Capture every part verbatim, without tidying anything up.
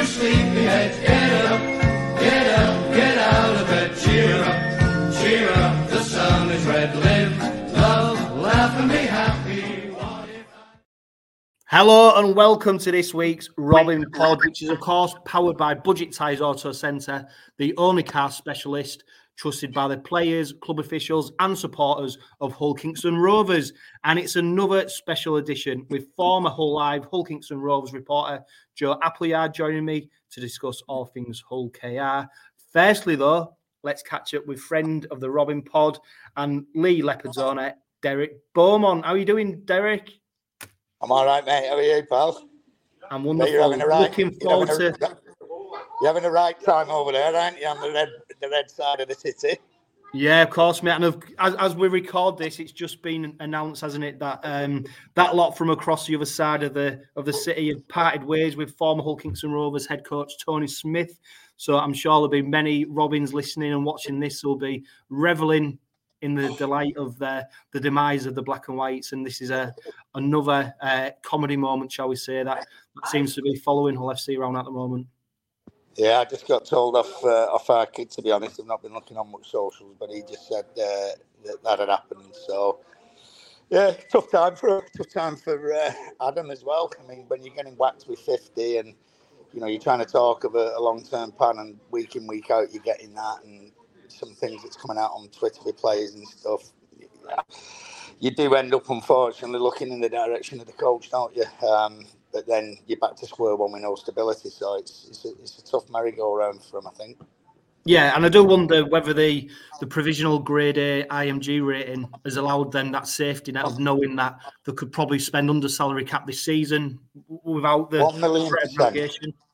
sleepyheads, get up, get up, get out of bed, cheer up, cheer up, the sun is red, live, love, laugh and be happy. What if I... Hello and welcome to this week's Robin Pod, which is of course powered by Budget Tyres Auto Centre, the only car specialist trusted by the players, club officials and supporters of Hull Kingston Rovers. And it's another special edition with former Hull Live Hull Kingston Rovers reporter Joe Appleyard joining me to discuss all things Hull K R. Firstly though, let's catch up with friend of the Robin Pod and Lee Leopard's owner, Derek Beaumont. How are you doing, Derek? I'm all right, mate. How are you, pal? I'm wonderful. You're having a right, Looking you're forward having a, to... You're having a right time over there, aren't you, on the red, the red side of the city? Yeah, of course, mate. And as, as we record this, it's just been announced, hasn't it, that um, that lot from across the other side of the of the city have parted ways with former Hull Kingston Rovers head coach Tony Smith. So I'm sure there'll be many Robins listening and watching this will be revelling in the delight of the, the demise of the Black and Whites. And this is a another uh, comedy moment, shall we say, that, that seems to be following Hull F C around at the moment. Yeah, I just got told off uh, off our kid, to be honest. I've not been looking on much socials, but he just said uh, that that had happened. So, yeah, tough time for tough time for uh, Adam as well. I mean, when you're getting whacked with fifty and, you know, you're trying to talk of a, a long-term plan and week in, week out, you're getting that and some things that's coming out on Twitter with players and stuff. Yeah. You do end up, unfortunately, looking in the direction of the coach, don't you? Um, but then you're back to square one with no stability. So it's it's a, it's a tough merry-go-round for him, I think. Yeah, and I do wonder whether the the provisional grade A I M G rating has allowed them that safety net of knowing that they could probably spend under salary cap this season without the one million percent.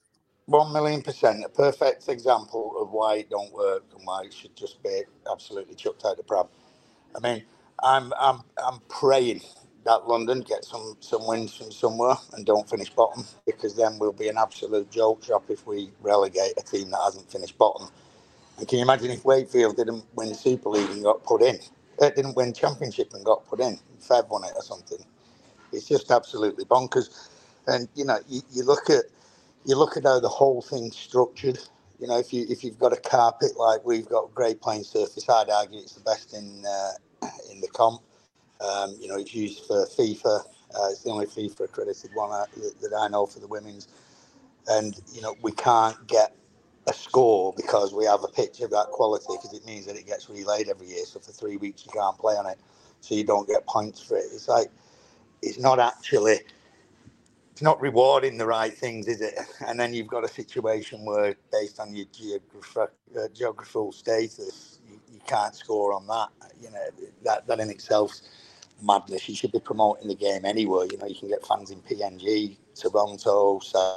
One million percent. A perfect example of why it don't work and why it should just be absolutely chucked out the pram. I mean, I'm I'm I'm praying that London gets some, some wins from somewhere and don't finish bottom, because then we'll be an absolute joke shop if we relegate a team that hasn't finished bottom. And can you imagine if Wakefield didn't win Super League and got put in? It didn't win Championship and got put in. Feb won it or something. It's just absolutely bonkers. And, you know, you, you look at you look at how the whole thing's structured. You know, if, you, if you've got a carpet like we've got, great playing surface, I'd argue it's the best in, uh, in the comp. Um, you know, it's used for FIFA. Uh, it's the only FIFA accredited one uh, that I know for the women's. And, you know, we can't get a score because we have a pitch of that quality, because it means that it gets relayed every year. So for three weeks, you can't play on it. So you don't get points for it. It's like, it's not actually, it's not rewarding the right things, is it? And then you've got a situation where, based on your geograph- uh, geographical status, you, you can't score on that. You know, that, that in itself's madness. You should be promoting the game anywhere. You know, you can get fans in P N G, Toronto, so.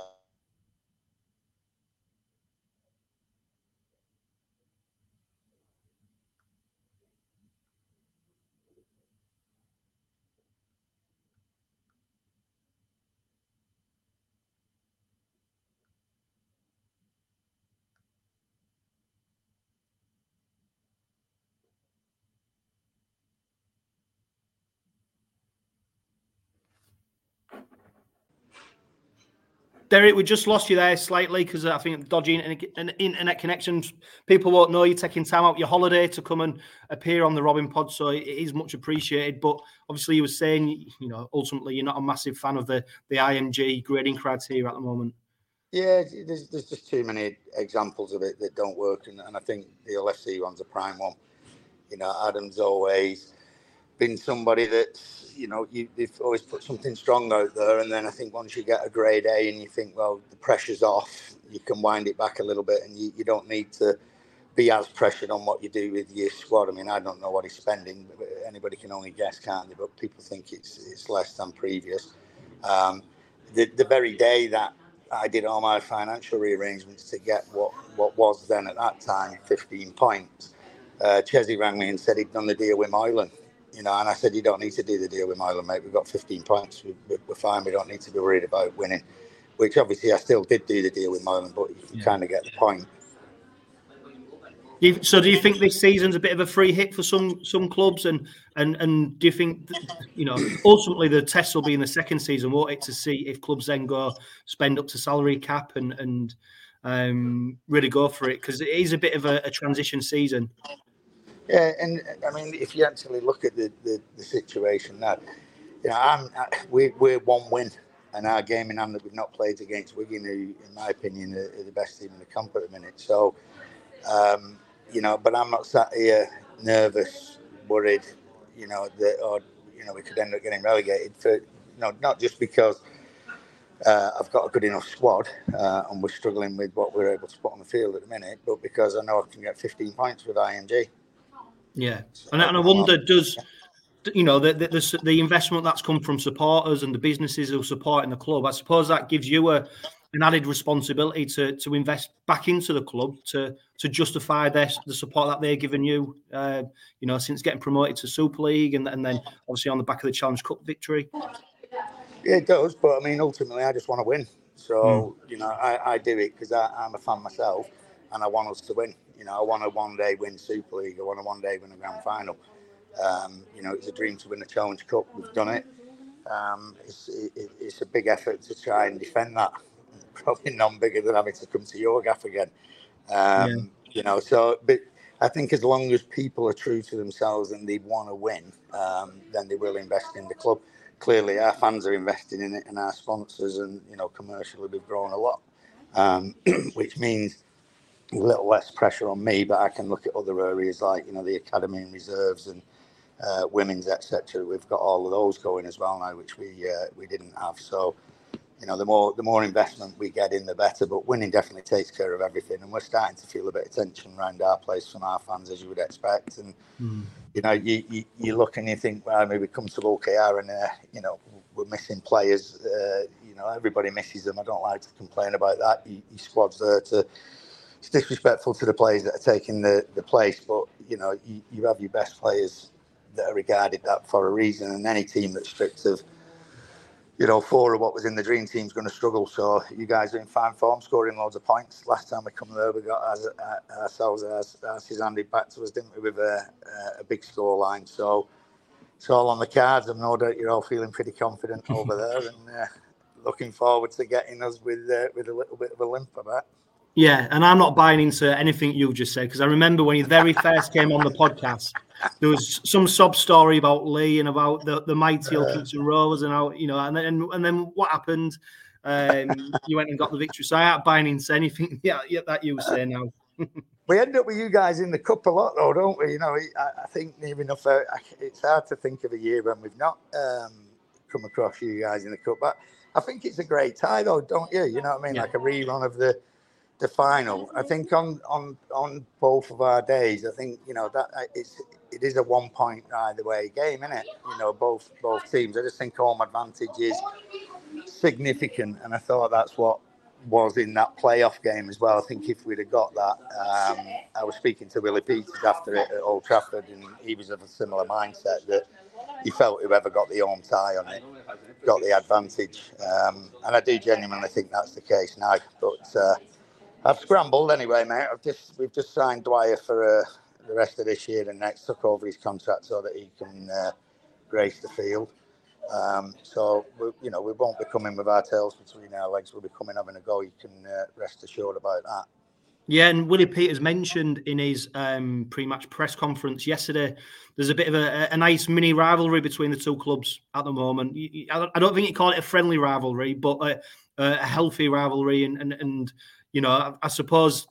Derek, we just lost you there slightly because I think dodgy internet connections. People won't know you're taking time out your holiday to come and appear on the Robin Pod, so it is much appreciated. But obviously, you were saying, you know, ultimately you're not a massive fan of the the I M G grading criteria at the moment. Yeah, there's there's just too many examples of it that don't work, and, and I think the L F C one's a prime one. You know, Adam's always been somebody that, you know, you, they've always put something strong out there, and then I think once you get a grade A and you think, well, the pressure's off, you can wind it back a little bit, and you, you don't need to be as pressured on what you do with your squad. I mean, I don't know what he's spending, but anybody can only guess, can't they? But people think it's it's less than previous. Um, the the very day that I did all my financial rearrangements to get what, what was then at that time fifteen points, uh, Chesney rang me and said he'd done the deal with Moylan. You know, and I said, you don't need to do the deal with Moylan, mate. We've got fifteen points. We, we're fine. We don't need to be worried about winning. Which obviously I still did do the deal with Moylan, but you, you yeah. kind of get the point. Do you, so do you think this season's a bit of a free hit for some some clubs, and and and do you think that, you know, ultimately the test will be in the second season, won't it, to see if clubs then go spend up to salary cap and and um, really go for it, because it is a bit of a, a transition season. Yeah, and I mean, if you actually look at the, the, the situation now, you know, I'm I, we we're one win, and our game in hand that we've not played against Wigan, who, in my opinion, are, are the best team in the comp at the minute. So. Um, You know, but I'm not sat here nervous, worried, you know, that, or, you know, we could end up getting relegated for, you know, not just because uh, I've got a good enough squad uh, and we're struggling with what we're able to put on the field at the minute, but because I know I can get fifteen points with I M G. Yeah. So, And, and I wonder, does, you know, the, the the investment that's come from supporters and the businesses who are supporting the club, I suppose that gives you a an added responsibility to to invest back into the club to to justify their the support that they're giving you, uh, you know, since getting promoted to Super League and, and then obviously on the back of the Challenge Cup victory. Yeah, it does, but I mean, ultimately, I just want to win. So, mm. you know, I, I do it because I'm a fan myself and I want us to win. You know, I want to one day win Super League. I want to one day win a grand final. Um, you know, it's a dream to win the Challenge Cup. We've done it. Um, it's, it, it's a big effort to try and defend that. Probably none bigger than having to come to your gaff again. Um, yeah. You know, so, but I think as long as people are true to themselves and they want to win, um, then they will invest in the club. Clearly, our fans are investing in it, and our sponsors, and, you know, commercially we've grown a lot, um, which means a little less pressure on me, but I can look at other areas like, you know, the academy and reserves and uh, women's, et cetera. We've got all of those going as well now, which we uh, we didn't have. So, you know, the more the more investment we get in, the better. But winning definitely takes care of everything, and we're starting to feel a bit of tension around our place from our fans, as you would expect. And mm. you know, you, you you look and you think, well, maybe come to O K R and uh, you know, we're missing players. Uh, you know, everybody misses them. I don't like to complain about that. Your, your squad's there to. It's disrespectful to the players that are taking the, the place, but you know, you, you have your best players that are regarded that for a reason, and any team that's stripped of, you know, four of what was in the dream team is going to struggle. So you guys are in fine form, scoring loads of points. Last time we come there, we got our, our, ourselves our asses handed back to us, didn't we, with a, a big score line. So it's all on the cards. I've no doubt you're all feeling pretty confident over there, and uh, looking forward to getting us with uh, with a little bit of a limp, I bet. Yeah, and I'm not buying into anything you just said, because I remember when you very first came on the podcast, there was some sob story about Lee and about the, the mighty Ilkington Rovers and how, you know, and then and then what happened? Um, you went and got the victory. So I ain't buying into anything yeah, yeah, that you say now. We end up with you guys in the cup a lot, though, don't we? You know, I, I think near enough, uh, it's hard to think of a year when we've not um, come across you guys in the cup. But I think it's a great tie, though, don't you? You know what I mean? Yeah. Like a rerun of the. The final. I think on, on on both of our days, I think, you know, that it's it is a one point either way game, isn't it? You know, both both teams. I just think home advantage is significant, and I thought that's what was in that playoff game as well. I think if we'd have got that, um, I was speaking to Willie Peters after it at Old Trafford, and he was of a similar mindset that he felt whoever got the home tie on it got the advantage, um, and I do genuinely think that's the case now. But uh, I've scrambled anyway, mate. I've just we've just signed Dwyer for uh, the rest of this year and next. Took over his contract so that he can uh, grace the field. Um, so we, you know, we won't be coming with our tails between our legs. We'll be coming having a go. You can uh, rest assured about that. Yeah, and Willie Peters mentioned in his um, pre-match press conference yesterday, there's a bit of a, a nice mini rivalry between the two clubs at the moment. I don't think you call it a friendly rivalry, but a, a healthy rivalry, and and and. You know, I, I suppose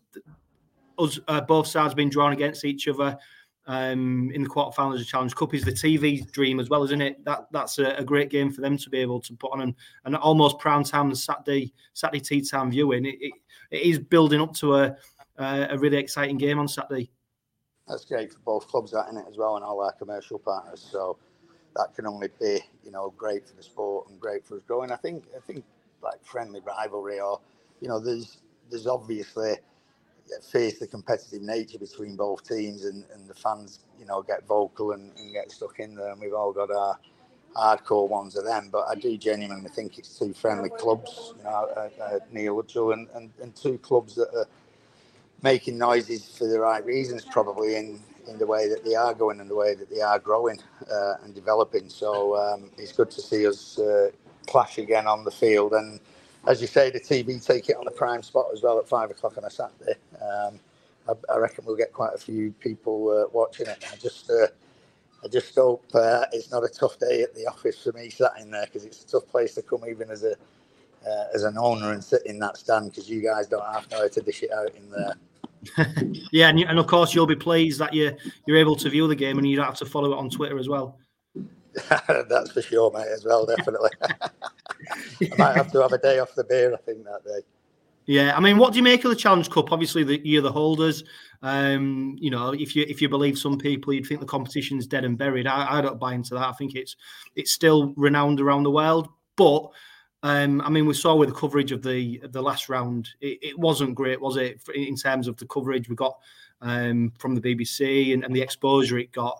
us uh, both sides being drawn against each other um, in the quarterfinals of Challenge Cup is the T V dream as well, isn't it? That that's a, a great game for them to be able to put on, and, and almost prime time Saturday Saturday tea time viewing. It, it, it is building up to a a really exciting game on Saturday. That's great for both clubs, that, isn't it, as well, and all our commercial partners. So that can only be, you know, great for the sport and great for us growing. I think I think like friendly rivalry, or, you know, there's. There's obviously face the competitive nature between both teams, and, and the fans, you know, get vocal and, and get stuck in there, and we've all got our hardcore ones of them. But I do genuinely think it's two friendly clubs, you know, uh, uh, Neil Hudgell, and, and, and two clubs that are making noises for the right reasons, probably in, in the way that they are going and the way that they are growing uh, and developing. So um, it's good to see us uh, clash again on the field. And as you say, the T V take it on the prime spot as well at five o'clock on a Saturday. Um, I, I reckon we'll get quite a few people uh, watching it. I just, uh, I just hope uh, it's not a tough day at the office for me sat in there, because it's a tough place to come even as a uh, as an owner and sit in that stand, because you guys don't have to know how to dish it out in there. Yeah, and, you, and of course you'll be pleased that you you're able to view the game and you don't have to follow it on Twitter as well. That's for sure, mate, as well, definitely. I might have to have a day off the beer, I think, that day. Yeah, I mean, what do you make of the Challenge Cup? Obviously, the, you're the holders. Um, you know, if you if you believe some people, you'd think the competition's dead and buried. I, I don't buy into that. I think it's it's still renowned around the world. But um, I mean, we saw with the coverage of the of the last round, it, it wasn't great, was it? In terms of the coverage we got um, from the B B C and, and the exposure it got.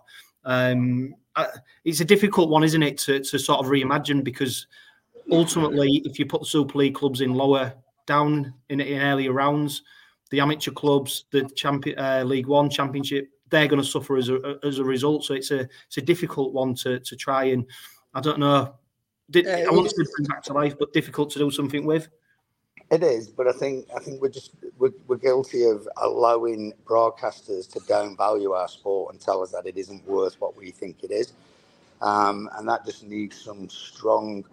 Um, it's a difficult one, isn't it, to to sort of reimagine, because ultimately, if you put the Super League clubs in lower down in, in earlier rounds, the amateur clubs, the champion uh, League One Championship, they're going to suffer as a as a result. So it's a it's a difficult one to to try and, I don't know, did, Yeah, I want to bring back to life, but difficult to do something with. It is, but I think I think we're just we're, we're guilty of allowing broadcasters to downvalue our sport and tell us that it isn't worth what we think it is, um, and that just needs some strong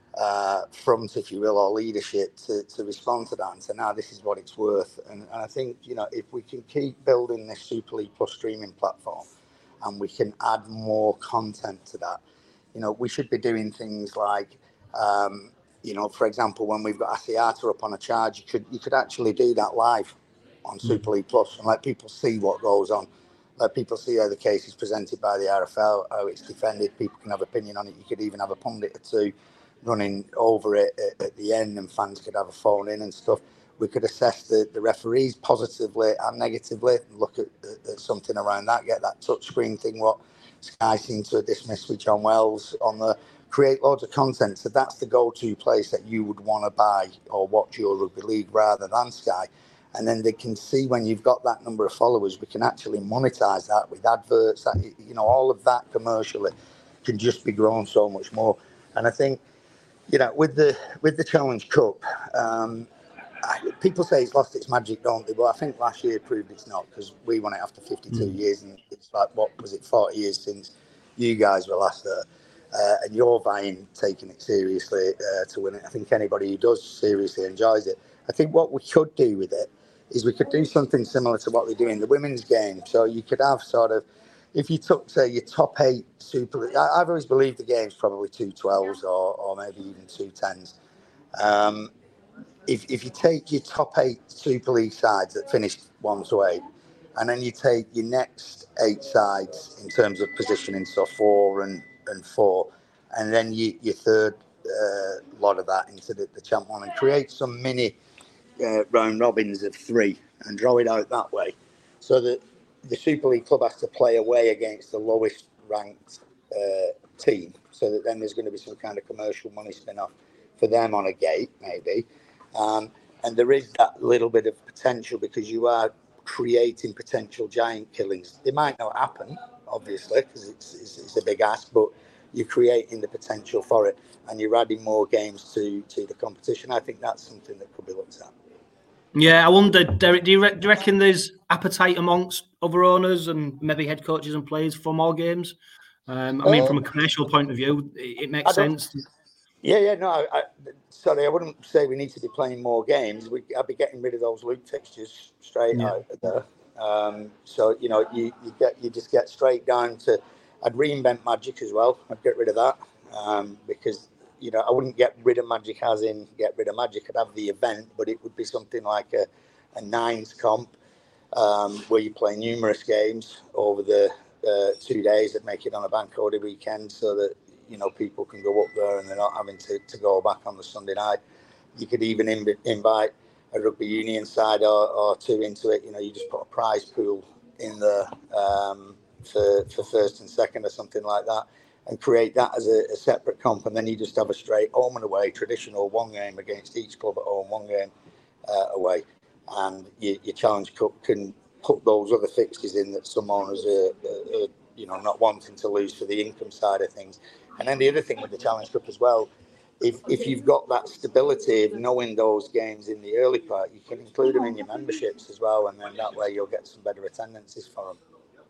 uh, front, if you will, or leadership to, to respond to that and say, "Now this is what it's worth." And, and I think, you know, if we can keep building this Super League Plus streaming platform, and we can add more content to that, you know, we should be doing things like. Um, You know, for example, when we've got Asiata up on a charge, you could you could actually do that live on Super League Plus and let people see what goes on. Let people see how the case is presented by the R F L, how it's defended. People can have opinion on it. You could even have a pundit or two running over it at, at the end, and fans could have a phone in and stuff. We could assess the, the referees positively and negatively, look at, at, at something around that, get that touchscreen thing, what Sky seemed to dismiss with John Wells on the... Create loads of content. So that's the go-to place that you would want to buy or watch your rugby league rather than Sky. And then they can see when you've got that number of followers, we can actually monetize that with adverts. That, you know, all of that commercially can just be grown so much more. And I think, you know, with the with the Challenge Cup, um, I, people say it's lost its magic, don't they? But I think last year proved it's not, because we won it after fifty-two mm. years, and it's like, what was it, forty years since you guys were last there. Uh, and you're vying, taking it seriously uh, to win it. I think anybody who does seriously enjoys it. I think what we could do with it is we could do something similar to what they do in the women's game. So you could have sort of, if you took, say, your top eight Super League, I've always believed the game's probably two twelves or, or maybe even two tens. Um, if, if you take your top eight Super League sides that finished one to eight, and then you take your next eight sides in terms of positioning, so four and and four, and then you, your third uh, lot of that into the, the champ one, and create some mini uh, round robins of three and draw it out that way, so that the Super League club has to play away against the lowest ranked uh, team, so that then there's going to be some kind of commercial money spin-off for them on a gate, maybe. Um, and there is that little bit of potential, because you are creating potential giant killings. They might not happen, obviously, because it's, it's, it's a big ask, but you're creating the potential for it, and you're adding more games to, to the competition. I think that's something that could be looked at. Yeah, I wonder, Derek, do you, re- do you reckon there's appetite amongst other owners and maybe head coaches and players for more games? Um, I mean, uh, from a commercial point of view, it, it makes sense. Yeah, yeah, no, I, I, sorry, I wouldn't say we need to be playing more games. We, I'd be getting rid of those league fixtures straight yeah. out of there. Um, so, you know, you, you get you just get straight down to, I'd reinvent Magic as well. I'd get rid of that um, because, you know, I wouldn't get rid of Magic as in get rid of Magic. I'd have the event, but it would be something like a, a nines comp um, where you play numerous games over the uh, two days that make it on a bank holiday weekend, so that, you know, people can go up there and they're not having to, to go back on the Sunday night. You could even inv- invite a rugby union side or, or two into it. You know, you just put a prize pool in there um, for, for first and second or something like that, and create that as a, a separate comp. And then you just have a straight home and away, traditional one game against each club at home, one game uh, away. and your, your Challenge Cup can put those other fixtures in that some owners are, are, are you know not wanting to lose for the income side of things. And then the other thing with the Challenge Cup as well, if if you've got that stability of knowing those games in the early part, you can include them in your memberships as well, and then that way you'll get some better attendances for them.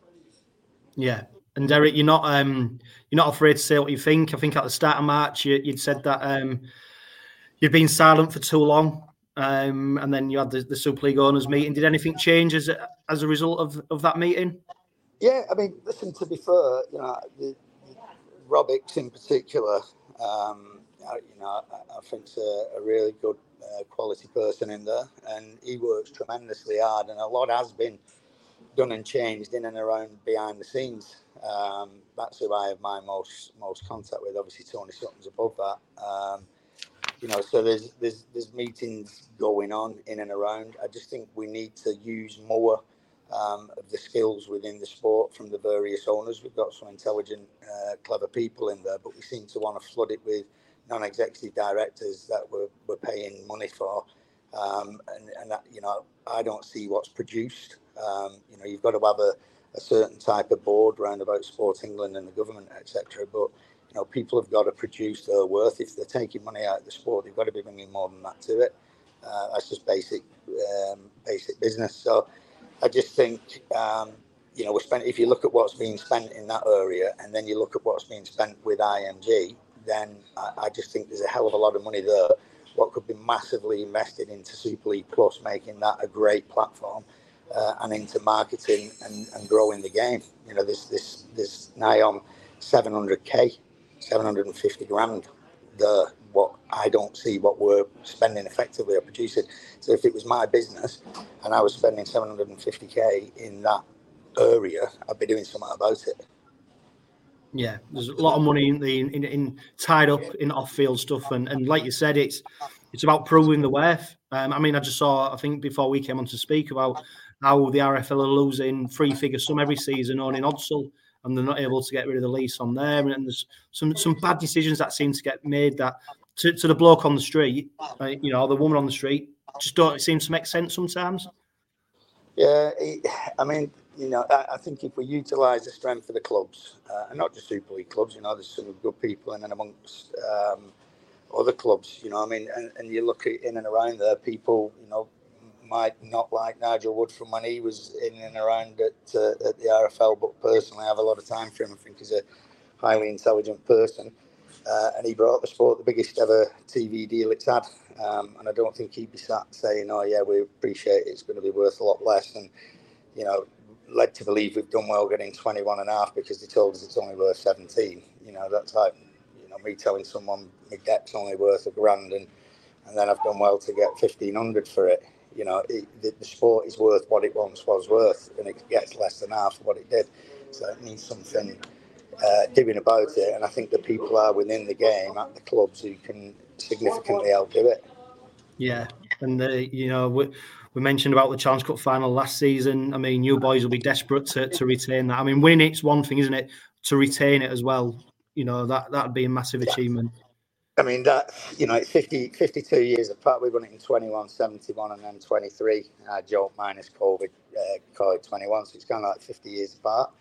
Yeah. And Derek, you're not um you're not afraid to say what you think. I think at the start of March you, you'd said that um you've been silent for too long, um, and then you had the, the Super League owners meeting. Did anything change as a, as a result of, of that meeting? Yeah, I mean, listen. To be fair, you know, the, the Robbix in particular, um, you know, I, I think's a, a really good uh, quality person in there, and he works tremendously hard, and a lot has been done and changed in and around behind the scenes. Um, that's who I have my most most contact with. Obviously, Tony Sutton's above that. Um, you know, so there's there's there's meetings going on in and around. I just think we need to use more um, of the skills within the sport from the various owners. We've got some intelligent, uh, clever people in there, but we seem to want to flood it with non-executive directors that we're, we're paying money for. Um, and, and that, you know, I don't see what's produced. Um, you know, you've got to have a, a certain type of board around about Sport England and the government, et cetera. But, you know, people have got to produce their worth. If they're taking money out of the sport, they've got to be bringing more than that to it. Uh, that's just basic, um, basic business. So I just think, um, you know, we're spent. If you look at what's being spent in that area, and then you look at what's being spent with I M G, then I, I just think there's a hell of a lot of money there. What could be massively invested into Super League Plus, making that a great platform, uh, and into marketing and, and growing the game. You know, this this this nigh on seven hundred K, seven hundred fifty grand there. What I don't see what we're spending effectively or producing. So if it was my business and I was spending seven hundred fifty K in that area, I'd be doing something about it. Yeah, there's a lot of money in the in, in tied up in off-field stuff, and, and like you said, it's it's about proving the worth. Um, I mean, I just saw, I think before we came on to speak about how the R F L are losing three-figure sum every season owning Odsal, and they're not able to get rid of the lease on there. And there's some some bad decisions that seem to get made that to, to the bloke on the street, uh, you know, the woman on the street, just don't seem to make sense sometimes. Yeah, it, I mean, you know, I, I think if we utilise the strength of the clubs, uh, and not just Super League clubs, you know, there's some good people in and amongst um, other clubs, you know, I mean, and, and you look at in and around there, people, you know, might not like Nigel Wood from when he was in and around at, uh, at the R F L, but personally I have a lot of time for him. I think he's a highly intelligent person, uh, and he brought the sport the biggest ever T V deal it's had. Um, and I don't think he'd be sat saying, oh, yeah, we appreciate it. It's going to be worth a lot less. And, you know, led to believe we've done well getting twenty-one and a half because they told us it's only worth seventeen. You know, that's like, you know, me telling someone my debt's only worth a grand and, and then I've done well to get fifteen hundred for it. You know, it, the, the sport is worth what it once was worth, and it gets less than half of what it did. So it needs something uh, doing about it. And I think the people are within the game at the clubs who can significantly help do it. Yeah, and uh, you know, we, we mentioned about the Challenge Cup final last season. I mean, you boys will be desperate to, to retain that. I mean, winning it's one thing, isn't it? To retain it as well, you know, that that'd be a massive Yeah. achievement. I mean, that, you know, it's fifty, fifty-two years apart. We won it in twenty-one, seventy-one, and then twenty-three. Uh, joke minus COVID, uh, COVID twenty-one. So it's kind of like fifty years apart.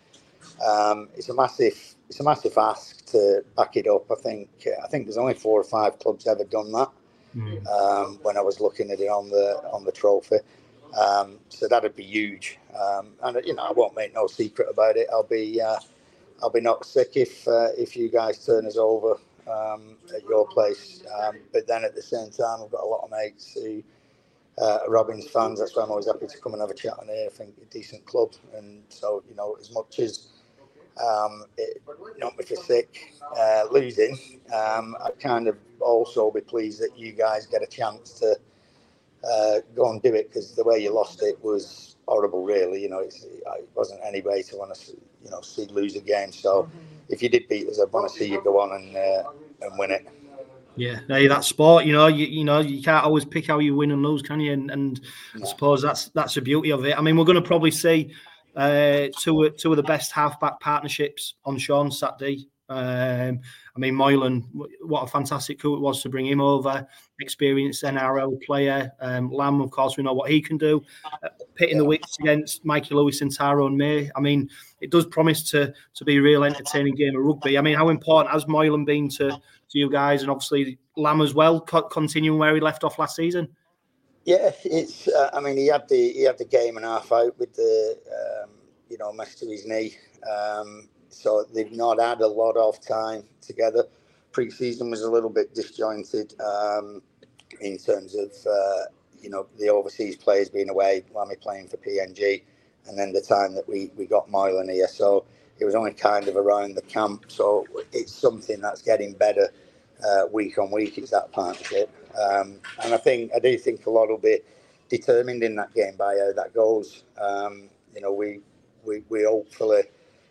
Um, it's a massive, it's a massive ask to back it up. I think, I think there's only four or five clubs ever done that. Mm. Um, when I was looking at it on the on the trophy, um, so that'd be huge. Um, and you know, I won't make no secret about it. I'll be, uh, I'll be not sick if uh, if you guys turn us over. Um, at your place, um, but then at the same time, I've got a lot of mates who uh, are Robins fans. That's why I'm always happy to come and have a chat on here. I think a decent club, and so you know, as much as um, it not me for sick uh, losing, um, I kind of also be pleased that you guys get a chance to uh, go and do it, because the way you lost it was horrible. Really, you know, it's, it wasn't any way to want to, you know, see lose a game. So. If you did beat us, I'd want to see you go on and uh, and win it. Yeah, hey, that's sport. You know, you you know, you can't always pick how you win and lose, can you? And, and no. I suppose that's that's the beauty of it. I mean, we're going to probably see uh, two two of the best halfback partnerships on Sean Saturday. Um, I mean, Moylan, what a fantastic coup it was to bring him over. Experienced N R L player. Um, Lamb, of course, we know what he can do. Uh, pitting the wits against Mikey Lewis and Tyrone May. I mean, it does promise to to be a real entertaining game of rugby. I mean, how important has Moylan been to, to you guys, and obviously Lamb as well, co- continuing where he left off last season? Yeah, it's. Uh, I mean, he had the he had the game and a half out with the um, you know mess to his knee, um, so they've not had a lot of time together. Pre-season was a little bit disjointed um, in terms of uh, you know the overseas players being away, Lammy playing for P N G, and then the time that we we got Moylan here. So it was only kind of around the camp. So it's something that's getting better uh, week on week. Is that partnership. Um, and I think I do think a lot will be determined in that game by how that goes. Um, you know, we we, we hopefully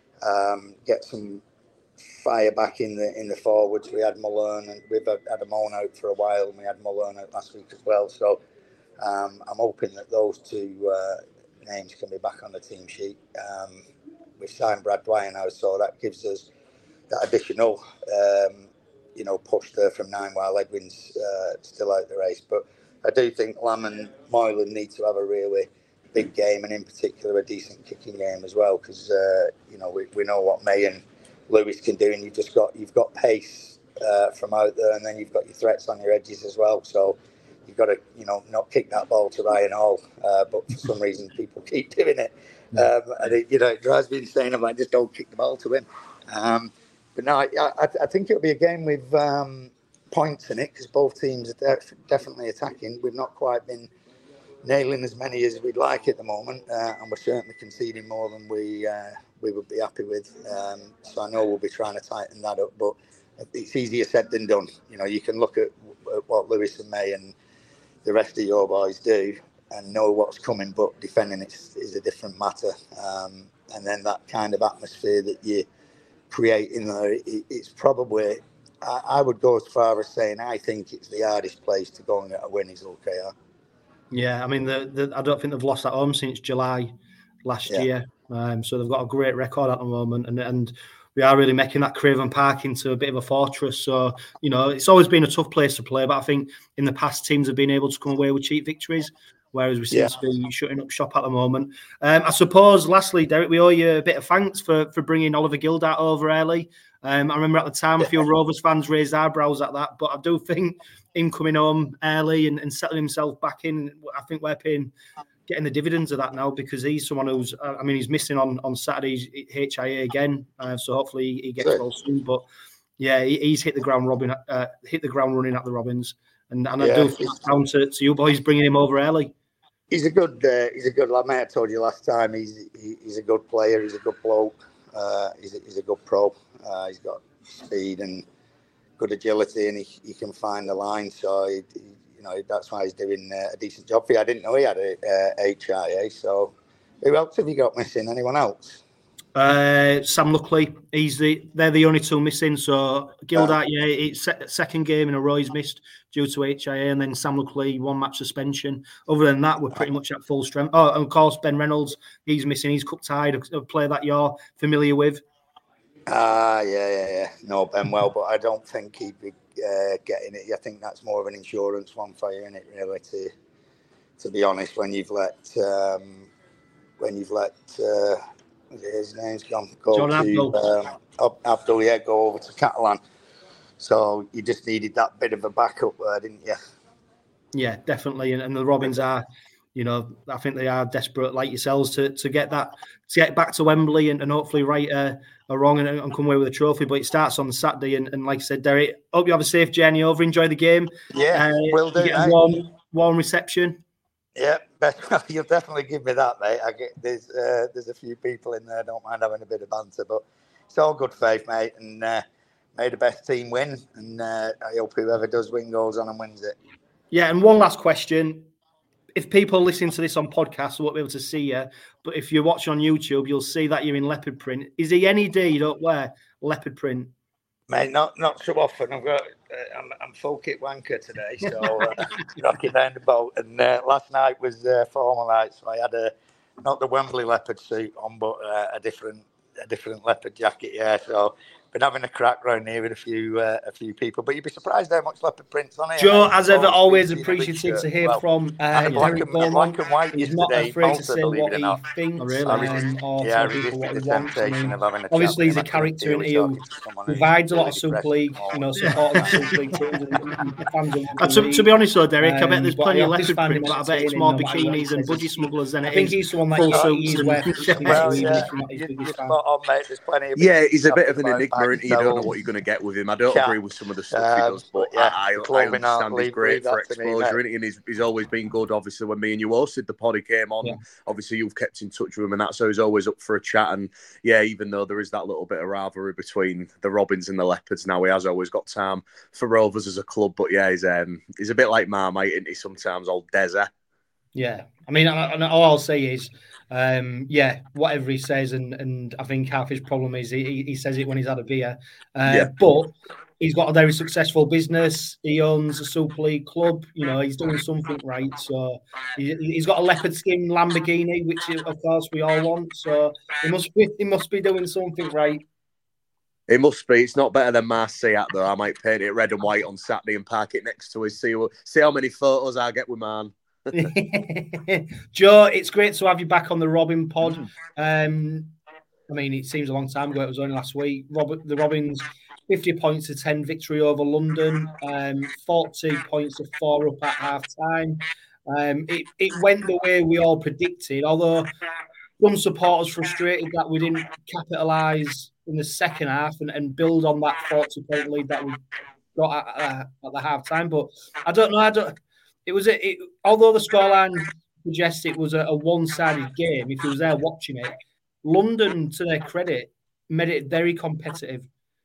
um, get some fire back in the in the forwards. We had Malone and we've had, had Amon out for a while, and we had Malone out last week as well. So um, I'm hoping that those two uh, names can be back on the team sheet. Um, we've signed Brad Dwyer now, so that gives us that additional. Um, you know, push there from nine while Edwin's uh, still out the race. But I do think Lamb and Moylan need to have a really big game, and in particular a decent kicking game as well, because uh, you know we, we know what May and Lewis can do, and you've just got you've got pace uh, from out there, and then you've got your threats on your edges as well. So you've got to you know not kick that ball to Ryan Hall, uh, but for some reason people keep doing it, um, and it, you know it drives me insane. I'm like, just don't kick the ball to him. Um, But no, I, I, I think it'll be a game with um, points in it because both teams are def- definitely attacking. We've not quite been nailing as many as we'd like at the moment, uh, and we're certainly conceding more than we uh, we would be happy with. Um, so I know we'll be trying to tighten that up, but it's easier said than done. You know, you can look at, at what Lewis and May and the rest of your boys do and know what's coming, but defending it is a different matter. Um, and then that kind of atmosphere that you create in there, it's probably, I, I would go as far as saying I think it's the hardest place to go and get a win is O K R. Yeah, I mean, the, the, I don't think they've lost at home since July last yeah. year. Um, so they've got a great record at the moment, and and we are really making that Craven Park into a bit of a fortress. So, you know, it's always been a tough place to play, but I think in the past teams have been able to come away with cheap victories, whereas we seem yeah. to be shutting up shop at the moment. Um, I suppose, lastly, Derek, we owe you a bit of thanks for, for bringing Oliver Gildart over early. Um, I remember at the time a few Rovers fans raised eyebrows at that, but I do think him coming home early and, and settling himself back in, I think we're paying, getting the dividends of that now, because he's someone who's, uh, I mean, he's missing on, on Saturday's H I A again, uh, so hopefully he gets well soon. But yeah, he, he's hit the ground Robin, uh, hit the ground running at the Robins, and, and yeah, I do think it's down to, to you boys bringing him over early. He's a good, uh, he's a good lad, mate. I told you last time, he's he, he's a good player, he's a good bloke, uh, he's, a, he's a good pro, uh, he's got speed and good agility, and he, he can find the line. So he, he, you know that's why he's doing uh, a decent job for you. I didn't know he had a uh, H I A. So who else have you got missing? Anyone else? Uh, Sam Luckley. He's the they're the only two missing. So Gildart, uh, yeah, it's se- second game in a row he's missed due to H I A, and then Sam Luckley one match suspension. Other than that, we're pretty much at full strength. Oh, and of course Ben Reynolds, he's missing. He's cup tied, a player that you're familiar with. Ah, uh, yeah, yeah, yeah. No, Ben well, but I don't think he'd be uh, getting it. I think that's more of an insurance one for you, isn't it? Really, to to be honest, when you've let um, when you've let uh, his name's gone go John to Abdul. Um, Abdul, yeah, go over to Catalan. So you just needed that bit of a backup there, didn't you? Yeah, definitely. And, and the Robins are, you know, I think they are desperate, like yourselves, to to get that, to get back to Wembley and, and hopefully right a, a wrong and, and come away with a trophy. But it starts on Saturday, and, and like I said, Derek, hope you have a safe journey over. Enjoy the game. Yeah, uh, will do. Get a warm, warm reception. Yeah, but you'll definitely give me that, mate. I get there's uh, there's a few people in there. I don't mind having a bit of banter, but it's all good faith, mate. And uh, may the best team win. And uh, I hope whoever does win goes on and wins it. Yeah, and one last question. If people listening to this on podcasts won't be able to see you, but if you're watching on YouTube, you'll see that you're in leopard print. Is there any day you don't wear leopard print? Mate, not not so often. I've got uh, I'm I'm full kit wanker today, so uh, rocking down the boat. And uh, last night was uh, formal night, so I had a not the Wembley leopard suit on, but uh, a different a different leopard jacket. Yeah, so been having a crack round here with a few uh, a few people, but you'd be surprised how much leopard print's on here. Joe, mate. as It's ever, always always been a big appreciative shirt to as hear well. from uh, And a black Derek and, a black Beaumont. and white He's not yesterday, afraid to Malta, say believe what it or he not. thinks I um, resisted, or yeah, I tell people resisted what the he wants. I temptation mean, of having a chat obviously, with he's a him. I couldn't character deal and with he talking to someone who's provides a lot really of Super depressed League, and all you know, that. support of the Super League teams and, and, and fans of Uh, the to, league. to be honest, though, Derek, I Um, bet there's but plenty I of just leopard find print, him but I bet it's entertaining more no matter what he bikinis and says. budgie smugglers than I it think is he's someone that full he, suits he's and worth listening shepherds. to, even yeah. if you're not his You, biggest you're fan. spot on, mate. There's plenty of Yeah, he's a bit chatting of an about enigma, baggy isn't he? You don't know towels, what you're going to get with him. I don't cat. agree with some of the stuff he Um, does, but but yeah, I, the I, I clothing art, understand he's leave, great leave for that to me, exposure, mate. isn't he? And he's, he's always been good, obviously, when me and you hosted the pod, he came on, Yeah. and obviously you've kept in touch with him, and that's so he's always up for a chat. And yeah, even though there is that little bit of rivalry between the Robins and the Leopards now, he has always got time for Rovers as a club. But yeah, he's um, he's a bit like Marmite, isn't he, sometimes, old Deza. Yeah, I mean, I, I, all I'll say is, um, yeah, whatever he says, and and I think half his problem is he, he says it when he's had a beer. Uh, Yeah. But he's got a very successful business. He owns a Super League club. You know, he's doing something right. So he, he's got a leopard skin Lamborghini, which of course we all want. So he must be he must be doing something right. It must be. It's not better than Marseille, though. I might paint it red and white on Saturday and park it next to us. See, see how many photos I get with man. Joe, it's great to have you back on the Robin pod. Um, I mean, it seems a long time ago. It was only last week. Robert, the Robins, fifty points to ten victory over London, um, forty points to four up at half time. Um, it, it went the way we all predicted, although some supporters frustrated that we didn't capitalise in the second half and, and build on that forty point lead that we got at, uh, at the half time. But I don't know. I don't. It was a, it, although the scoreline suggests it was a, a one-sided game. If you was there watching it, London, to their credit, made it very competitive.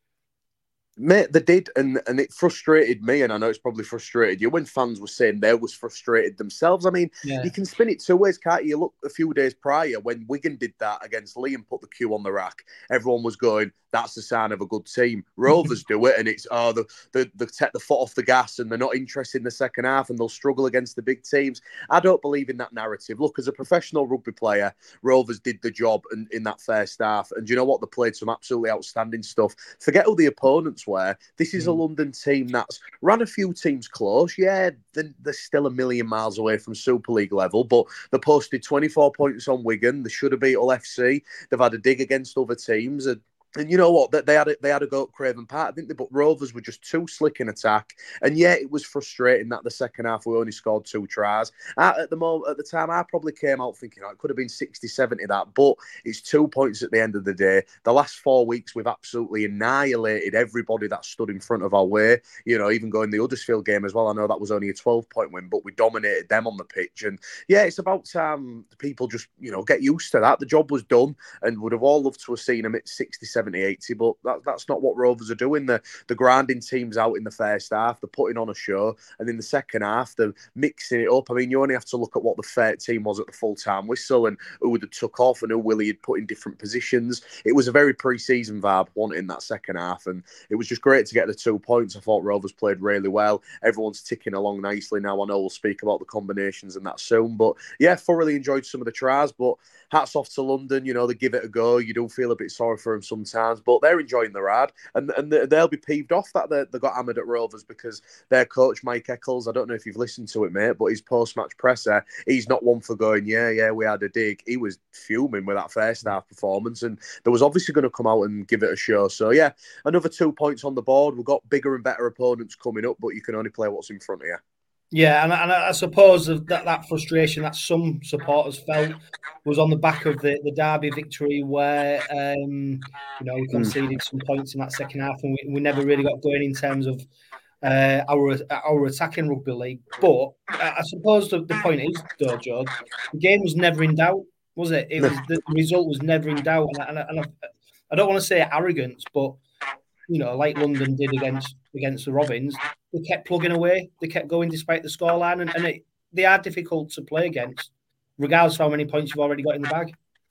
Mate, they did, and, and it frustrated me, and I know it's probably frustrated you when fans were saying they was frustrated themselves. I mean, Yeah. you can spin it two ways, can't you? You look a few days prior when Wigan did that against Lee and put the Q on the rack. Everyone was going, that's the sign of a good team. Rovers do it, and it's, oh, they, they, they take the foot off the gas and they're not interested in the second half and they'll struggle against the big teams. I don't believe in that narrative. Look, as a professional rugby player, Rovers did the job in, in that first half. And do you know what? They played some absolutely outstanding stuff. Forget who the opponents were. This is mm. a London team that's ran a few teams close. Yeah, they're, they're still a million miles away from Super League level, but they posted twenty-four points on Wigan. They should have beat Hull F C. They've had a dig against other teams. And And you know what? They had a, they had a go at Craven Park, didn't they? But Rovers were just too slick in attack. And yeah, it was frustrating that the second half we only scored two tries. At, at the moment, at the time, I probably came out thinking oh, it could have been sixty, seventy that. But it's two points at the end of the day. The last four weeks, we've absolutely annihilated everybody that stood in front of our way. You know, even going the Huddersfield game as well. I know that was only a twelve-point win, but we dominated them on the pitch. And yeah, it's about time people just, you know, get used to that. The job was done and would have all loved to have seen them at sixty, seventy, eighty, but that, that's not what Rovers are doing. They're, they're grinding teams out in the first half, they're putting on a show, and in the second half, they're mixing it up. I mean, you only have to look at what the third team was at the full-time whistle and who they took off and who Willie had put in different positions. It was a very pre-season vibe wanting that second half, and it was just great to get the two points. I thought Rovers played really well. Everyone's ticking along nicely now. I know we'll speak about the combinations and that soon, but yeah, thoroughly enjoyed some of the tries, but hats off to London. You know, they give it a go. You do feel a bit sorry for them sometimes, but they're enjoying the ride, and and they'll be peeved off that they, they got hammered at Rovers because their coach, Mike Eccles, I don't know if you've listened to it, mate, but his post-match presser, he's not one for going, yeah, yeah, we had a dig. He was fuming with that first half performance, and there was obviously going to come out and give it a show. So, yeah, another two points on the board. We've got bigger and better opponents coming up, but you can only play what's in front of you. Yeah, and, and I suppose that, that frustration that some supporters felt was on the back of the, the Derby victory where, um, you know, we conceded mm. some points in that second half and we, we never really got going in terms of uh, our our attacking rugby league. But I suppose the, the point is, though, Joe, the game was never in doubt, was it? It was the result was never in doubt. And, and, and I, I don't want to say arrogance, but, you know, like London did against against the Robins, they kept plugging away. They kept going despite the scoreline, and, and it, they are difficult to play against, regardless of how many points you've already got in the bag.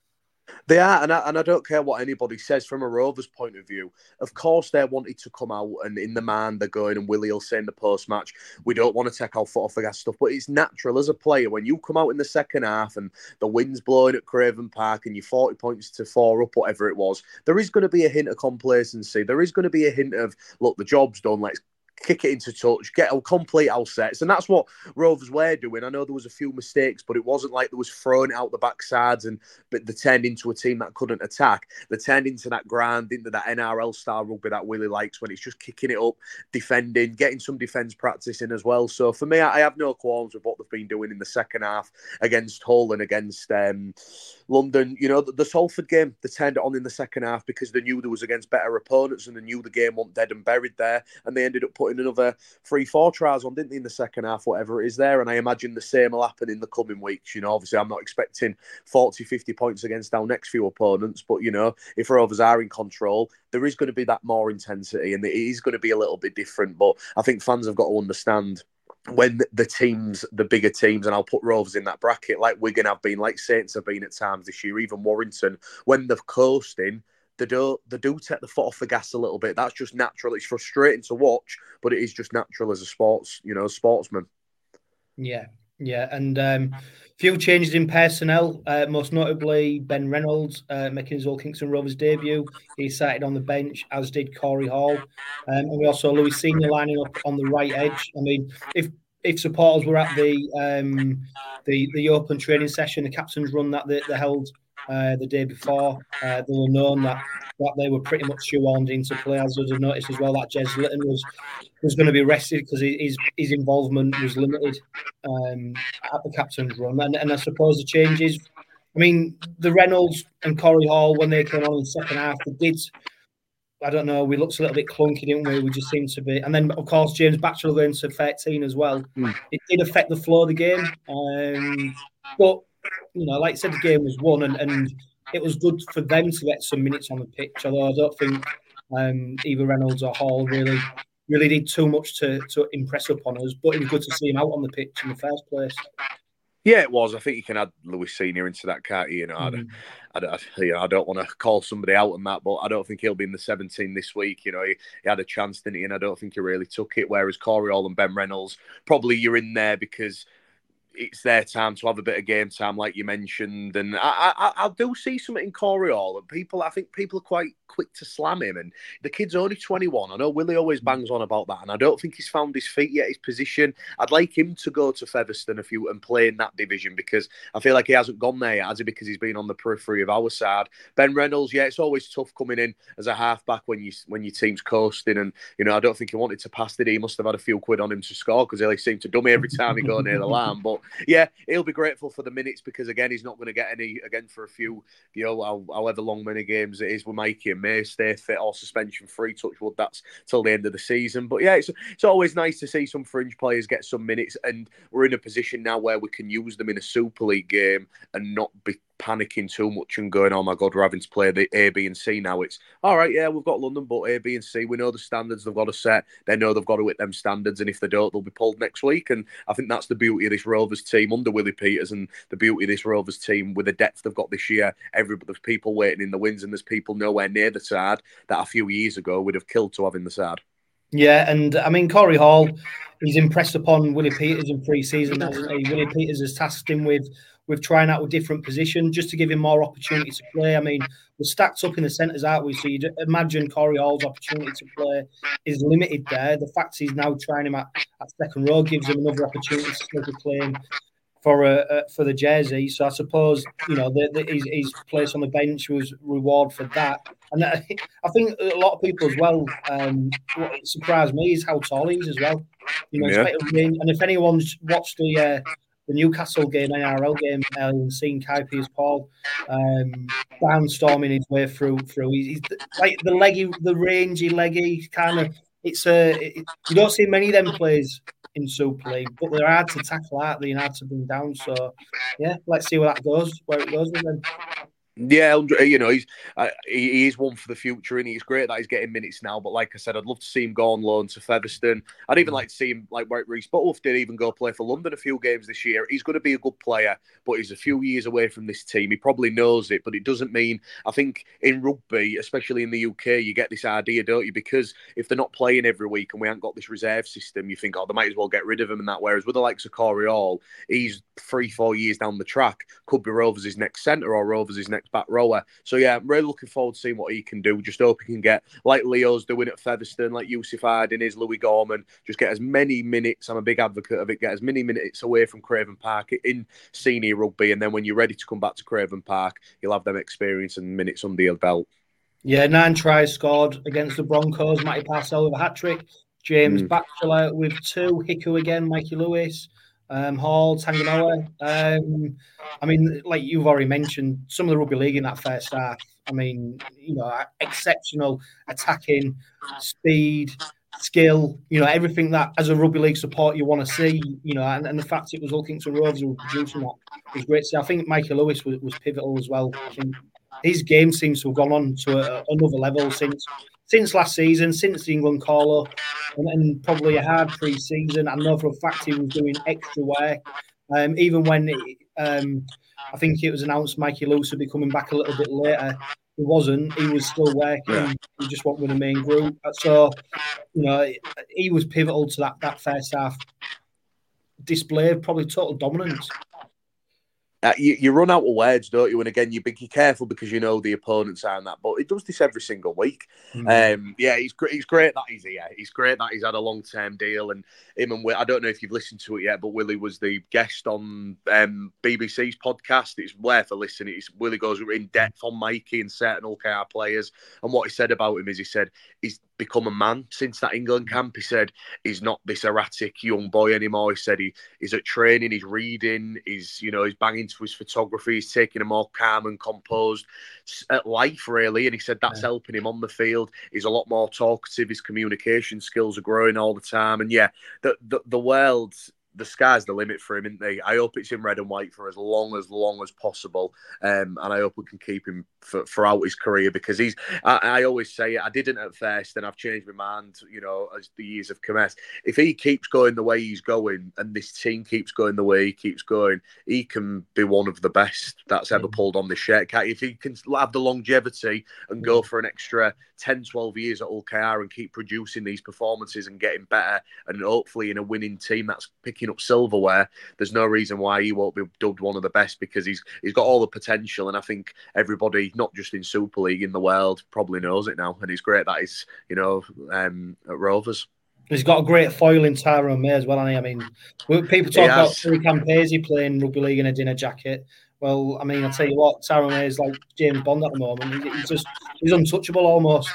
They are, and I, and I don't care what anybody says from a Rovers point of view. Of course, they wanted to come out, and in the man, they're going, and Willie will say in the post-match, we don't want to take our foot off the gas stuff, but it's natural as a player. When you come out in the second half and the wind's blowing at Craven Park and you're forty points to four up, whatever it was, there is going to be a hint of complacency. There is going to be a hint of, look, the job's done, let's kick it into touch, get a complete our sets. And that's what Rovers were doing. I know there was a few mistakes, but it wasn't like there was throwing out the backsides and but they turned into a team that couldn't attack. They turned into that grind, into that N R L style rugby that Willie likes when it's just kicking it up, defending, getting some defence practice in as well. So for me, I have no qualms with what they've been doing in the second half against Hull and against um, London. You know, the, the Salford game, they turned it on in the second half because they knew there was against better opponents and they knew the game wasn't dead and buried there. And they ended up putting another three, four trials on, didn't they, in the second half, whatever it is there. And I imagine the same will happen in the coming weeks. You know, obviously I'm not expecting forty, fifty points against our next few opponents, but, you know, if Rovers are in control, there is going to be that more intensity and it is going to be a little bit different. But I think fans have got to understand when the teams, the bigger teams, and I'll put Rovers in that bracket, like Wigan have been, like Saints have been at times this year, even Warrington, when they're coasting, They do, they do take the foot off the gas a little bit. That's just natural. It's frustrating to watch, but it is just natural as a sports, you know, sportsman. Yeah, yeah. And um, a few changes in personnel, uh, most notably Ben Reynolds uh, making his All Kingston Rovers debut. He started on the bench, as did Corey Hall. Um, and we also Louis Senior lining up on the right edge. I mean, if if supporters were at the um, the the open training session, the captain's run that they, they held Uh, the day before, uh, they were known that, that they were pretty much shoehorned into play. As you'd have noticed as well, that Jez Litton was was going to be rested because his his involvement was limited um, at the captain's run. And, and I suppose the changes, I mean, the Reynolds and Corey Hall, when they came on in the second half, they did, I don't know, we looked a little bit clunky, didn't we? We just seemed to be. And then, of course, James Batchelor going to thirteen as well. Mm. It did affect the flow of the game. Um, but you know, like I said, the game was won, and, and it was good for them to get some minutes on the pitch. Although I don't think um, either Reynolds or Hall really, really did too much to to impress upon us. But it was good to see him out on the pitch in the first place. Yeah, it was. I think you can add Louis Senior into that, can't you? You know, mm. I, I, I, you know, I don't want to call somebody out on that, but I don't think he'll be in the seventeen this week. You know, he, he had a chance, didn't he? And I don't think he really took it. Whereas Corey Hall and Ben Reynolds, probably you're in there because it's their time to have a bit of game time, like you mentioned. And I, I, I do see something in Corey Hall, and people, I think people are quite quick to slam him. And the kid's only twenty-one. I know Willie always bangs on about that, and I don't think he's found his feet yet, his position. I'd like him to go to Featherstone a few and play in that division because I feel like he hasn't gone there yet, has he? Because he's been on the periphery of our side. Ben Reynolds, yeah, it's always tough coming in as a halfback when you when your team's coasting, and you know I don't think he wanted to pass, did he? He must have had a few quid on him to score because he seemed to dummy every time he go near the line, but. Yeah, he'll be grateful for the minutes because, again, he's not going to get any, again, for a few, you know, however long many games it is with Mikey and May, stay fit or suspension-free, touch wood, that's till the end of the season. But, yeah, it's it's always nice to see some fringe players get some minutes, and we're in a position now where we can use them in a Super League game and not be panicking too much and going, oh my God, we're having to play the A, B and C now. It's, all right, yeah, we've got London, but A, B and C, we know the standards they've got to set. They know they've got to hit them standards, and if they don't, they'll be pulled next week. And I think that's the beauty of this Rovers team under Willie Peters and the beauty of this Rovers team with the depth they've got this year. Everybody, there's people waiting in the wings, and there's people nowhere near the side that a few years ago would have killed to have in the side. Yeah, and I mean, Corey Hall, he's impressed upon Willie Peters in pre-season, hasn't he? Willie Peters has tasked him with with trying out a different position just to give him more opportunity to play. I mean, we're stacked up in the centres, aren't we? So you'd imagine Corey Hall's opportunity to play is limited there. The fact he's now trying him at, at second row gives him another opportunity to claim for a, uh, for the jersey. So I suppose, you know, the, the, his, his place on the bench was reward for that. And I, I think a lot of people as well, um, what surprised me is how tall he is as well. You know, yeah. And if anyone's watched the uh, the Newcastle game, N R L game, uh, and seen Kai Pearce-Paul um, downstorming his way through. through. He's, he's like the leggy, the rangy, leggy kind of. It's a uh, it, you don't see many of them players in Super League, but they're hard to tackle out. They're hard to bring down. So yeah, let's see where that goes. Where it goes with them. Yeah, you know, he's uh, he, he is one for the future, and it's great that he's getting minutes now. But like I said, I'd love to see him go on loan to Featherstone. I'd even like to see him, like Reece Butworth did, even go play for London a few games this year. He's going to be a good player, but he's a few years away from this team. He probably knows it, but it doesn't mean. I think in rugby, especially in the U K, you get this idea, don't you? Because if they're not playing every week and we haven't got this reserve system, you think, oh, they might as well get rid of him and that. Whereas with the likes of Corey Hall, he's three, four years down the track. Could be Rovers' next centre or Rovers' next back rower. So yeah, I'm really looking forward to seeing what he can do. Just hope he can get, like Leo's doing at Featherstone, like Yusuf Harding is, Louis Gorman, just get as many minutes. I'm a big advocate of it. Get as many minutes away from Craven Park in senior rugby, and then when you're ready to come back to Craven Park, you'll have them experience and minutes under your belt. Yeah, nine tries scored against the Broncos. Matty Parcell with a hat-trick. James mm. Batchelor with two. Hiku again, Mikey Lewis. Um, Hall, Tanganoa. Um, I mean, like you've already mentioned, some of the rugby league in that first half. I mean, you know, exceptional attacking, speed, skill. You know, everything that as a rugby league support you want to see. You know, and, and the fact it was Hull Kingston Rovers who were producing that was great to see. I think Michael Lewis was, was pivotal as well. I think his game seems to have gone on to a, another level since. Since last season, since the England call-up, and, and probably a hard pre-season. I know for a fact he was doing extra work. Um, even when it, um, I think it was announced Mikey Lewis would be coming back a little bit later, he wasn't. He was still working. Yeah. He just wasn't with the main group. So, you know, he was pivotal to that, that first half display of probably total dominance. Uh, you, you run out of words, don't you? And again, you be careful because you know the opponents are and that. But it does this every single week. Mm. Um, yeah, he's great. He's great that he's here. He's great that he's had a long term deal. And him and Will, I don't know if you've listened to it yet, but Willie was the guest on um, B B C's podcast. It's worth a listen. It's Willie goes in depth on Mikey and certain Hull K R players. And what he said about him is he said he's become a man since that England camp. He said he's not this erratic young boy anymore. He said he he's at training, he's reading, he's you know he's banging to his photography, he's taking a more calm and composed at life really. And he said that's yeah. helping him on the field. He's a lot more talkative. His communication skills are growing all the time. And yeah, the the, the world. The sky's the limit for him, isn't they? I hope it's in red and white for as long as long as possible, um, and I hope we can keep him for, throughout his career because he's. I, I always say it. I didn't at first, and I've changed my mind. You know, as the years have commenced, if he keeps going the way he's going, and this team keeps going the way he keeps going, he can be one of the best that's ever pulled on the shirt. If he can have the longevity and go for an extra ten, twelve years at Hull K R and keep producing these performances and getting better, and hopefully in a winning team that's picking up silverware, there's no reason why he won't be dubbed one of the best because he's he's got all the potential, and I think everybody, not just in Super League, in the world, probably knows it now, and it's great that he's, you know, um, at Rovers. He's got a great foil in Tyrone May as well, hasn't he? I mean, people talk about Tariq Campese playing rugby league in a dinner jacket. Well, I mean, I'll tell you what, Tyrone May is like James Bond at the moment. He's just, he's untouchable almost.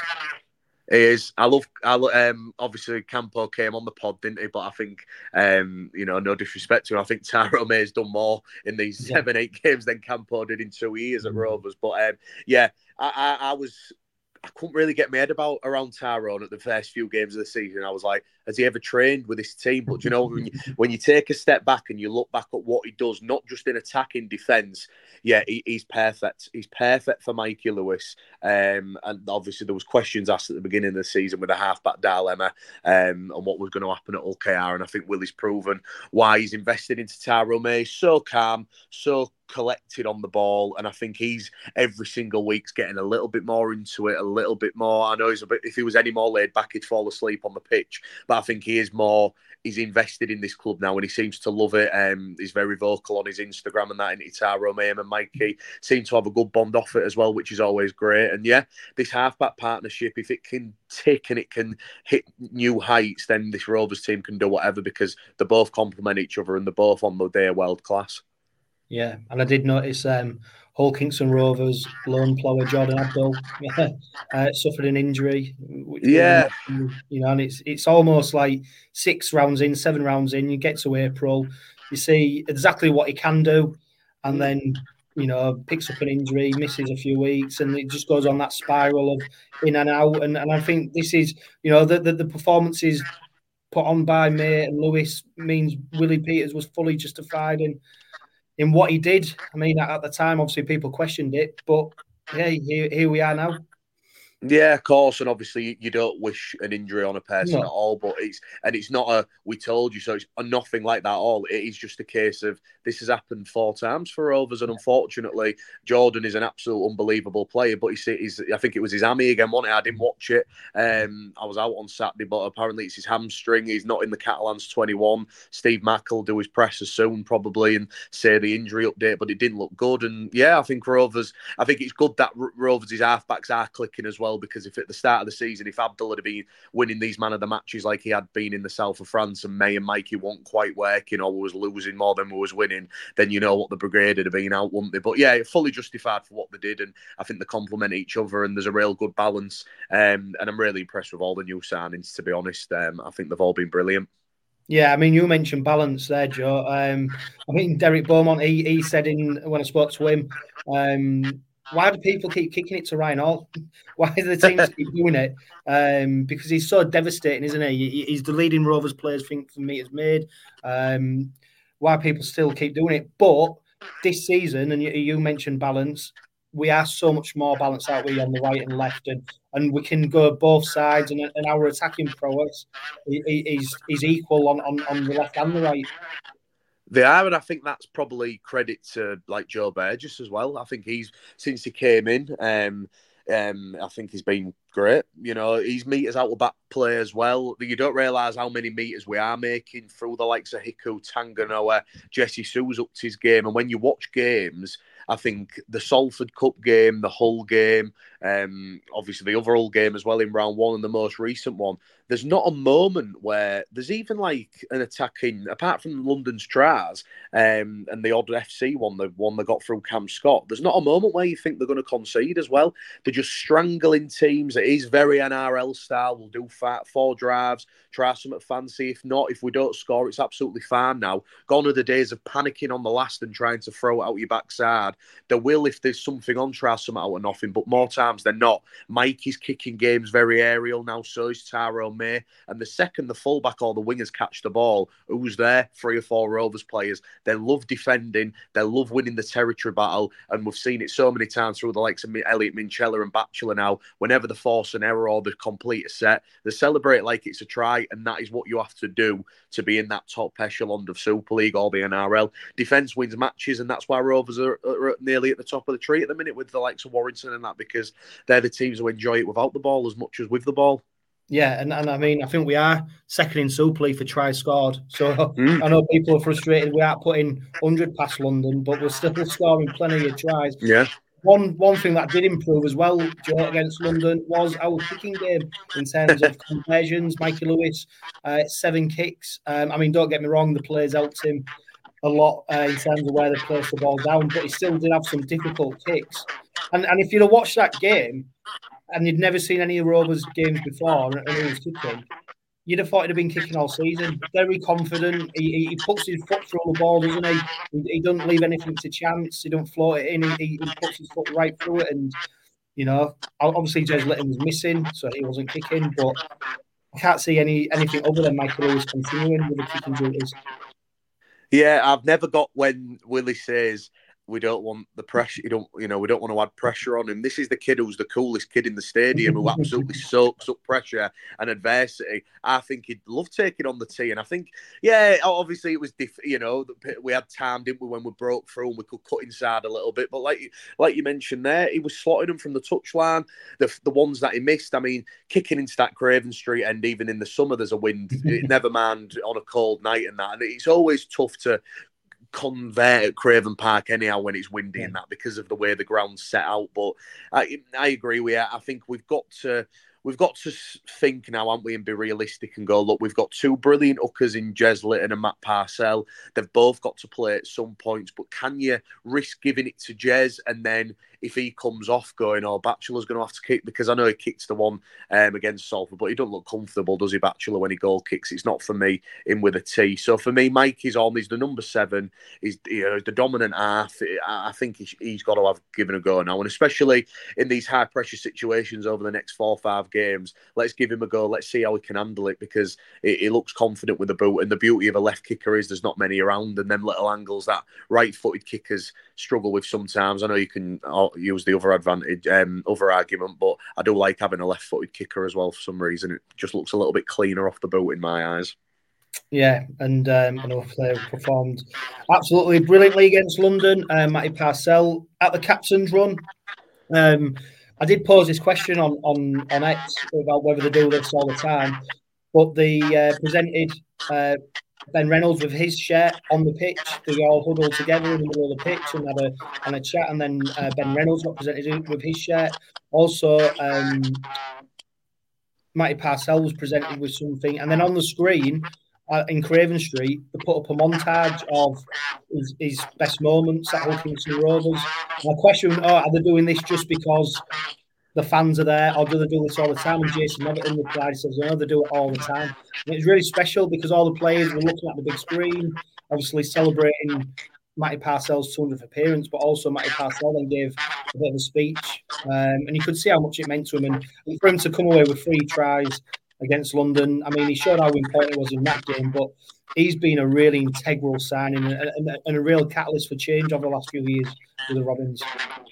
He is. I love. I um. Obviously, Campo came on the pod, didn't he? But I think, um, you know, no disrespect to him, I think Tyrone May's done more in these yeah. seven, eight games than Campo did in two years at Rovers. But um, yeah, I, I, I was. I couldn't really get my head about around Tyrone at the first few games of the season. I was like, has he ever trained with this team? But you know, when you, when you take a step back and you look back at what he does, not just in attacking defence, yeah, he, he's perfect. He's perfect for Mikey Lewis. Um, and obviously there was questions asked at the beginning of the season with a halfback dilemma um, and what was going to happen at Hull K R. And I think Willie's proven why he's invested into Tyrone May. So calm, so collected on the ball, and I think he's every single week's getting a little bit more into it, a little bit more. I know he's a bit. If he was any more laid back, he'd fall asleep on the pitch. But I think he is more. He's invested in this club now, and he seems to love it. Um, he's very vocal on his Instagram and that. And Tyrone May and Mikey seem to have a good bond off it as well, which is always great. And yeah, this halfback partnership, if it can tick and it can hit new heights, then this Rovers team can do whatever because they both complement each other and they're both on the day world class. Yeah, and I did notice um, Hull Kingston Rovers lone player Jordan Abdul uh, suffered an injury. Which yeah, was, you know, and it's it's almost like six rounds in, seven rounds in, you get to April, you see exactly what he can do, and then you know picks up an injury, misses a few weeks, and it just goes on that spiral of in and out. And, and I think this is, you know, the the, the performances put on by May and Lewis means Willie Peters was fully justified in. in what he did. I mean, at, at the time, obviously people questioned it, but yeah, here, here we are now. Yeah, of course, and obviously you don't wish an injury on a person No. at all, but it's and it's not a we told you so. It's a nothing like that at all. It is just a case of this has happened four times for Rovers, and unfortunately, Jordan is an absolute unbelievable player. But he's, he's I think it was his hammy again, wasn't it? I didn't watch it. Um, I was out on Saturday, but apparently it's his hamstring. He's not in the Catalans twenty-one. Steve Mack will do his presser soon, probably, and say the injury update, but it didn't look good. And yeah, I think Rovers. I think it's good that Rovers' halfbacks are clicking as well. Because if at the start of the season, if Abdul had been winning these man of the matches like he had been in the south of France, and May and Mikey weren't quite working or was losing more than we was winning, then you know what the brigade would have been out, wouldn't they? But yeah, fully justified for what they did, and I think they complement each other, and there's a real good balance. Um, and I'm really impressed with all the new signings, to be honest. Um, I think they've all been brilliant. Yeah, I mean, you mentioned balance there, Joe. Um, I think Derek Beaumont, he, he said in when I spoke to him, um, why do people keep kicking it to Ryan Hall? Why do the teams keep doing it? Um, because he's so devastating, isn't he? He's the leading Rovers players, I think, for meters made. Um, why people still keep doing it. But this season, and you, you mentioned balance, we are so much more balanced, aren't we, on the right and left, and and we can go both sides, and, and our attacking prowess is is equal on, on, on the left and the right. They are, and I think that's probably credit to like Joe Burgess as well. I think he's since he came in, um, um, I think he's been great. You know, he's meters out the back play as well. You don't realise how many meters we are making through the likes of Hiku, Tanganoa, Jesse Sue's up to his game. And when you watch games, I think the Salford Cup game, the Hull game, um, obviously the other Hull game as well in round one and the most recent one, there's not a moment where there's even like an attacking, apart from London's Traz um, and the odd F C one, the one they got through Cam Scott, there's not a moment where you think they're going to concede as well. They're just strangling teams. It is very N R L style. We'll do fat, four drives, try something fancy. If not, if we don't score, it's absolutely fine now. Gone are the days of panicking on the last and trying to throw it out your backside. There will, if there's something on, try something out of nothing, but more times than not, Mikey's kicking games very aerial now, so is Tyrone May. And the second the fullback or the wingers catch the ball, who's there? Three or four Rovers players. They love defending. They love winning the territory battle. And we've seen it so many times through the likes of Elliot Minchella and Batchelor now. Whenever they force an error or they complete a set, they celebrate like it's a try. And that is what you have to do to be in that top echelon of Super League or the N R L. Defence wins matches, and that's why Rovers are, are nearly at the top of the tree at the minute with the likes of Warrington and that, because they're the teams who enjoy it without the ball as much as with the ball. Yeah, and, and I mean, I think we are second in Super League for tries scored. So mm. I know people are frustrated. We aren't putting one hundred past London, but we're still scoring plenty of tries. Yeah. One one thing that did improve as well, Joe, against London was our kicking game in terms of conversions. Mikey Lewis, uh, seven kicks. Um, I mean, don't get me wrong, the players helped him a lot uh, in terms of where they placed the ball down, but he still did have some difficult kicks. And and if you'd have watched that game, and you'd never seen any Rovers games before, and he was kicking, you'd have thought he'd have been kicking all season. Very confident. He, he puts his foot through the ball, doesn't he? He, he doesn't leave anything to chance. He don't float it in. He, he puts his foot right through it. And, you know, obviously Jez Litton was missing, so he wasn't kicking. But I can't see any anything other than Michael Lewis continuing with the kicking duties. Yeah, I've never got when Willie says, we don't want the pressure. You don't, you know, we don't want to add pressure on him. This is the kid who's the coolest kid in the stadium, who absolutely soaks up pressure and adversity. I think he'd love taking on the tee, and I think, yeah, obviously it was, diff- you know, we had time, didn't we, when we broke through and we could cut inside a little bit. But like, like you mentioned there, he was slotting them from the touchline. The the ones that he missed, I mean, kicking into that Craven Street end, even in the summer, there's a wind. Never mind on a cold night and that, and it's always tough to convert at Craven Park anyhow when it's windy yeah. and that, because of the way the ground's set out. But I, I agree with you. I think we've got to we've got to think now, haven't we, and be realistic and go, look, we've got two brilliant hookers in Jez Litton and Matt Parcell. They've both got to play at some points, but can you risk giving it to Jez and then if he comes off going, oh, Batchelor's going to have to kick, because I know he kicked the one um, against Salford, but he doesn't look comfortable, does he, Batchelor, when he goal kicks? It's not for me, in with a T. So for me, Mike is on. He's the number seven. He's, you know, the dominant half. I think he's got to have given a go now, and especially in these high-pressure situations over the next four or five games. Let's give him a go. Let's see how he can handle it, because he, he looks confident with the boot. And the beauty of a left kicker is there's not many around, and them little angles that right-footed kickers struggle with sometimes. I know you can use the other advantage, um, other argument, but I do like having a left-footed kicker as well for some reason. It just looks a little bit cleaner off the boot in my eyes. Yeah, and um, I know they performed absolutely brilliantly against London. Uh, Matty Parcell at the captain's run. Um, I did pose this question on, on, on X about whether they do this all the time, but they uh, presented uh, Ben Reynolds with his shirt on the pitch. They all huddled together in the middle of the pitch and had a, and a chat, and then uh, Ben Reynolds got presented with his shirt. Also, um, Matty Parcell was presented with something, and then on the screen, Uh, in Craven Street, they put up a montage of his, his best moments at Hull Kingston Rovers. My question: oh, are they doing this just because the fans are there, or do they do this all the time? And Jason Neverton replied, says, no, they do it all the time. And it's really special because all the players were looking at the big screen, obviously celebrating Matty Parcell's two hundredth appearance, but also Matty Parcell then gave a bit of a speech, um, and you could see how much it meant to him. And for him to come away with three tries against London, I mean, he showed how important it was in that game, but he's been a really integral signing and, and, and a real catalyst for change over the last few years with the Robins.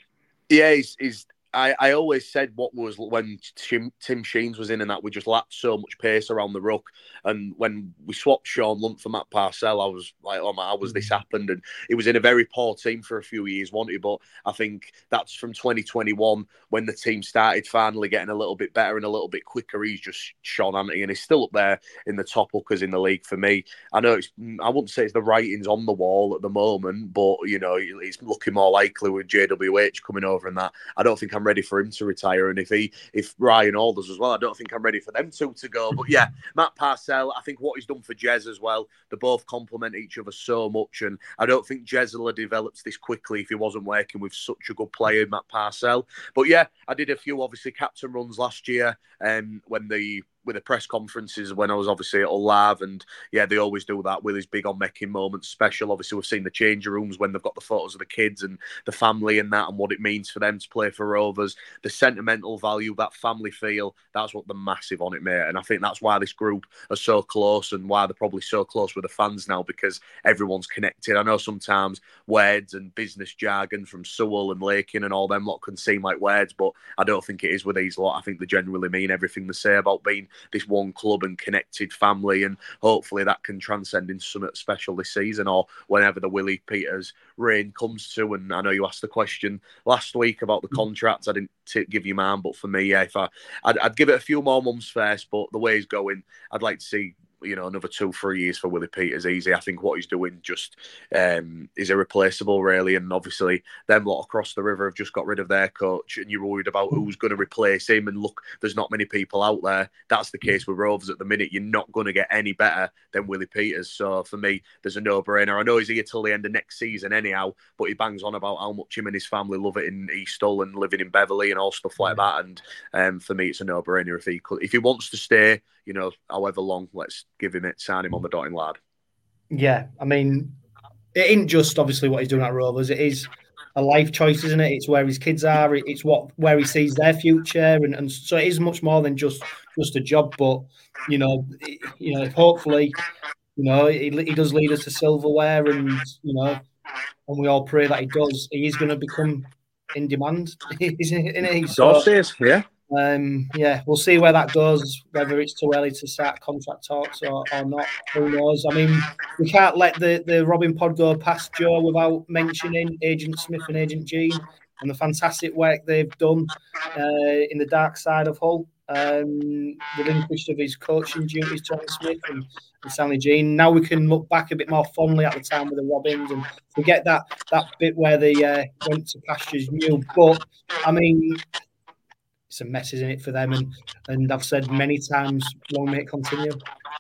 Yeah, he's, he's I, I always said what was when Tim, Tim Sheens was in and that we just lacked so much pace around the ruck. And when we swapped Sean Lunt for Matt Parcell, I was like, oh my, how was this happened? And he was in a very poor team for a few years, wasn't he? But I think that's from twenty twenty-one when the team started finally getting a little bit better and a little bit quicker. He's just shone, hasn't he? And he's still up there in the top hookers in the league for me. I know it's, I wouldn't say it's the writings on the wall at the moment, but, you know, it's looking more likely with J W H coming over and that. I don't think I'm ready for him to retire, and if he, if Ryan Alders as well, I don't think I'm ready for them two to go. But yeah, Matt Parcell, I think what he's done for Jez as well, they both complement each other so much, and I don't think Jez will have developed this quickly if he wasn't working with such a good player, Matt Parcell. But yeah, I did a few obviously captain runs last year, um, when the with the press conferences when I was obviously at Hull Live, and yeah, they always do that. Willie's big on making moments special. Obviously, we've seen the changing rooms when they've got the photos of the kids and the family and that, and what it means for them to play for Rovers. The sentimental value, that family feel, that's what they're massive on it, mate. And I think that's why this group are so close and why they're probably so close with the fans now, because everyone's connected. I know sometimes words and business jargon from Sewell and Lakin and all them lot can seem like words, but I don't think it is with these lot. I think they genuinely mean everything they say about being this one club and connected family, and hopefully that can transcend into something special this season or whenever the Willie Peters reign comes to. And I know you asked the question last week about the contract. I didn't t- give you mine, but for me, yeah, if I, I'd, I'd give it a few more months first, but the way he's going, I'd like to see, you know, another two, three years for Willie Peters easy. I think what he's doing just um, is irreplaceable, really. And obviously, them lot across the river have just got rid of their coach, and you're worried about who's going to replace him. And look, there's not many people out there. That's the case with Rovers at the minute. You're not going to get any better than Willie Peters. So for me, there's a no-brainer. I know he's here till the end of next season anyhow, but he bangs on about how much him and his family love it in East Hull and living in Beverley and all stuff like that. And um, for me, it's a no-brainer. If he could, if he wants to stay, you know, however long, let's give him it, sign him on the dotting lad. Yeah, I mean, it isn't just obviously what he's doing at Rovers. It is a life choice, isn't it? It's where his kids are. It's what where he sees their future, and, and so it is much more than just just a job. But you know, you know, hopefully, you know, he, he does lead us to silverware, and you know, and we all pray that he does. He is going to become in demand, isn't he? So, yeah. Um, yeah, we'll see where that goes, whether it's too early to start contract talks or, or not. Who knows? I mean, we can't let the, the Robin pod go past, Joe, without mentioning Agent Smith and Agent Jean and the fantastic work they've done uh, in the dark side of Hull. Um, relinquished of his coaching duties, Tony Smith and, and Stanley Jean. Now we can look back a bit more fondly at the time with the Robins and forget that that bit where they uh, went to pastures new. But, I mean, it's a mess, isn't it, for them? And and I've said many times, long may it continue.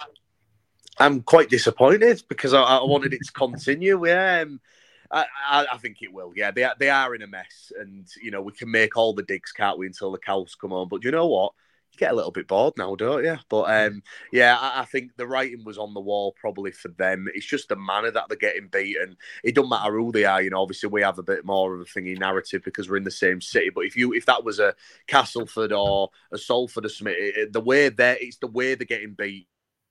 I'm quite disappointed because I, I wanted it to continue. Yeah, um, I, I, I think it will. Yeah, they are, they are in a mess, and you know we can make all the digs, can't we, until the cows come home. But you know what? get a little bit bored now, don't you? But um, yeah, I, I think the writing was on the wall probably for them. It's just the manner that they're getting beaten. It doesn't matter who they are, you know. Obviously, we have a bit more of a thingy narrative because we're in the same city. But if you if that was a Castleford or a Salford or something, it, it, the way they it's the way they're getting beat.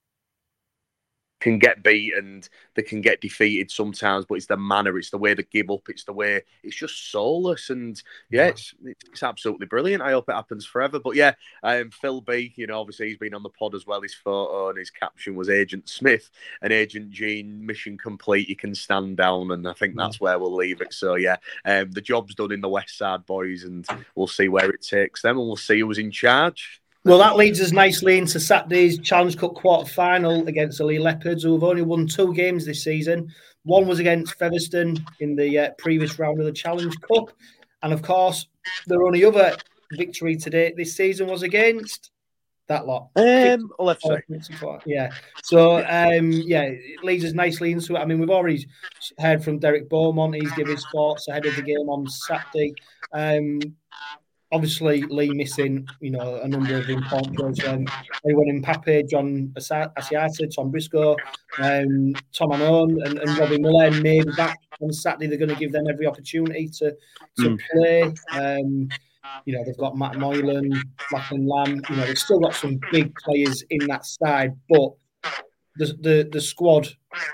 Can get beat and they can get defeated sometimes, but it's the manner, it's the way they give up, it's the way it's just soulless. And yeah, it's it's absolutely brilliant. I hope it happens forever. But yeah, um, Phil B, you know, obviously he's been on the pod as well. His photo and his caption was Agent Smith and Agent Gene, mission complete. You can stand down, and I think that's where we'll leave it. So yeah, um, the job's done in the West Side boys, and we'll see where it takes them, and we'll see who's in charge. Well, that leads us nicely into Saturday's Challenge Cup quarter-final against the Lee Leopards, who have only won two games this season. One was against Featherstone in the uh, previous round of the Challenge Cup. And, of course, their only other victory to date this season was against that lot. Um, left side. Yeah. So, um, yeah, it leads us nicely into it. I mean, we've already heard from Derek Beaumont. He's given his thoughts ahead of the game on Saturday. Um Obviously, Lee missing, you know, a number of important players. Um, everyone in Pape, John Asiata, Tom Briscoe, um, Tom Anon, and, and Robbie Muller may be back on Saturday. They're going to give them every opportunity to to mm. play. Um, you know, they've got Matt Moylan, Lachlan Lamb. You know, they've still got some big players in that side, but the the, the squad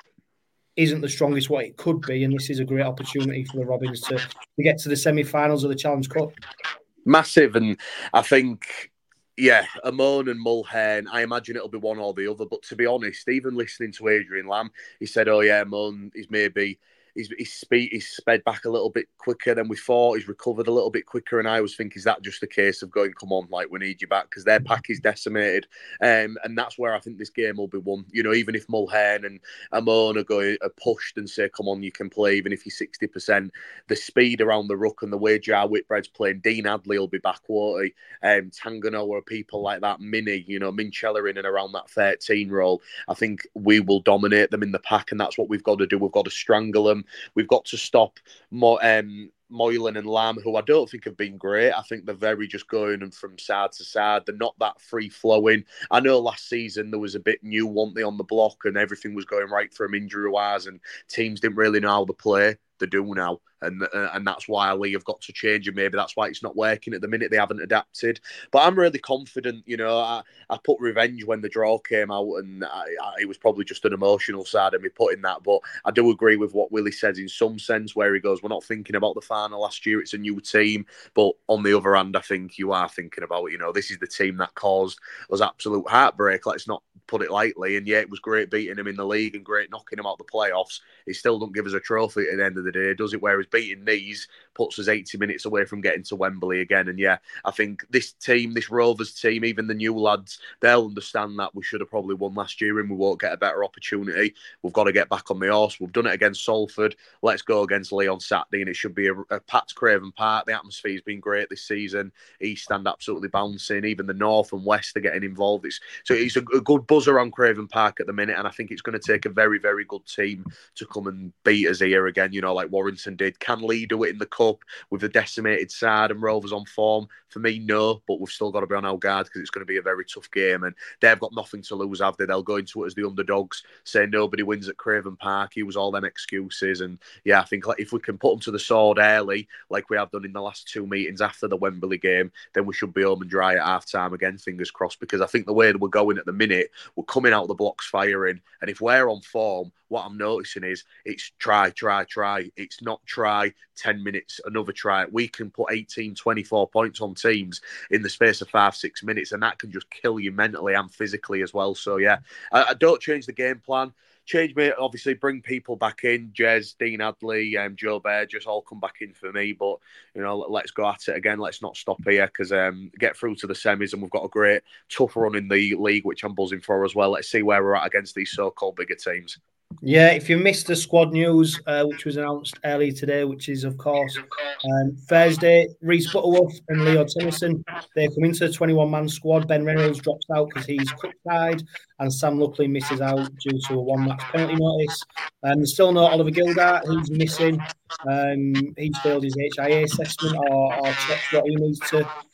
isn't the strongest what it could be, and this is a great opportunity for the Robins to, to get to the semi-finals of the Challenge Cup. Massive, and I think, yeah, Amon and Mulhern, I imagine it'll be one or the other. But to be honest, even listening to Adrian Lamb, he said, oh yeah, Amon is maybe... He's, he's, speed, he's sped back a little bit quicker than we thought. He's recovered a little bit quicker. And I was thinking, is that just a case of going, come on, like, we need you back? Because their pack is decimated. Um, and that's where I think this game will be won. You know, even if Mulhern and Amon are, going, are pushed and say, come on, you can play, even if you're sixty percent, the speed around the ruck and the way Jar Whitbread's playing, Dean Adley will be back, won't he? Um, Tangano or people like that, Mini, you know, Minchella in and around that thirteen role. I think we will dominate them in the pack, and that's what we've got to do. We've got to strangle them. We've got to stop Mo- um, Moylan and Lamb, who I don't think have been great. I think they're very just going and from side to side. They're not that free-flowing. I know last season there was a bit new, weren't they, on the block, and everything was going right for them injury-wise, and teams didn't really know how to play. They do now, and uh, and that's why Lee have got to change, and maybe that's why it's not working at the minute. They haven't adapted, but I'm really confident. You know, I, I put revenge when the draw came out, and I, I, it was probably just an emotional side of me putting that. But I do agree with what Willie says in some sense, where he goes, "We're not thinking about the final last year; it's a new team." But on the other hand, I think you are thinking about, you know, this is the team that caused us absolute heartbreak. Let's not put it lightly. And yeah, it was great beating them in the league and great knocking them out the playoffs. It still don't give us a trophy at the end of the day, does it? Whereas beating these puts us eighty minutes away from getting to Wembley again. And yeah, I think this team, this Rovers team, even the new lads, they'll understand that we should have probably won last year and we won't get a better opportunity. We've got to get back on the horse. We've done it against Salford. Let's go against Lee on Saturday, and it should be a, a packed Craven Park. The atmosphere's been great this season. East Stand absolutely bouncing. Even the North and West are getting involved. It's, so it's a, a good buzz around Craven Park at the minute, and I think it's going to take a very, very good team to come and beat us here again, you know, like Warrington did. Can Lee do it in the Cup with the decimated side and Rovers on form? For me, no, but we've still got to be on our guard because it's going to be a very tough game, and they've got nothing to lose, have they? They'll go into it as the underdogs, say nobody wins at Craven Park, use all them excuses, and yeah, I think if we can put them to the sword early, like we have done in the last two meetings after the Wembley game, then we should be home and dry at half-time again, fingers crossed, because I think the way that we're going at the minute, we're coming out of the blocks firing, and if we're on form, what I'm noticing is it's try, try, try. It's not try, ten minutes, another try. We can put eighteen, twenty-four points on teams in the space of five, six minutes, and that can just kill you mentally and physically as well. So, yeah, I, I don't change the game plan. Change me, obviously, bring people back in. Jez, Dean Adley, um, Joe Burgess all come back in for me. But, you know, let's go at it again. Let's not stop here because um, get through to the semis, and we've got a great, tough run in the league, which I'm buzzing for as well. Let's see where we're at against these so-called bigger teams. Yeah, if you missed the squad news, uh, which was announced earlier today, which is, of course, um, Thursday, Reece Butterworth and Leo Tennyson, they come into the twenty-one-man squad. Ben Reynolds drops out because he's cup-tied, and Sam Luckley misses out due to a one-match penalty notice. Um, there's still no Oliver Gildart, who's missing. Um, he's failed his H I A assessment or, or checked what he needs to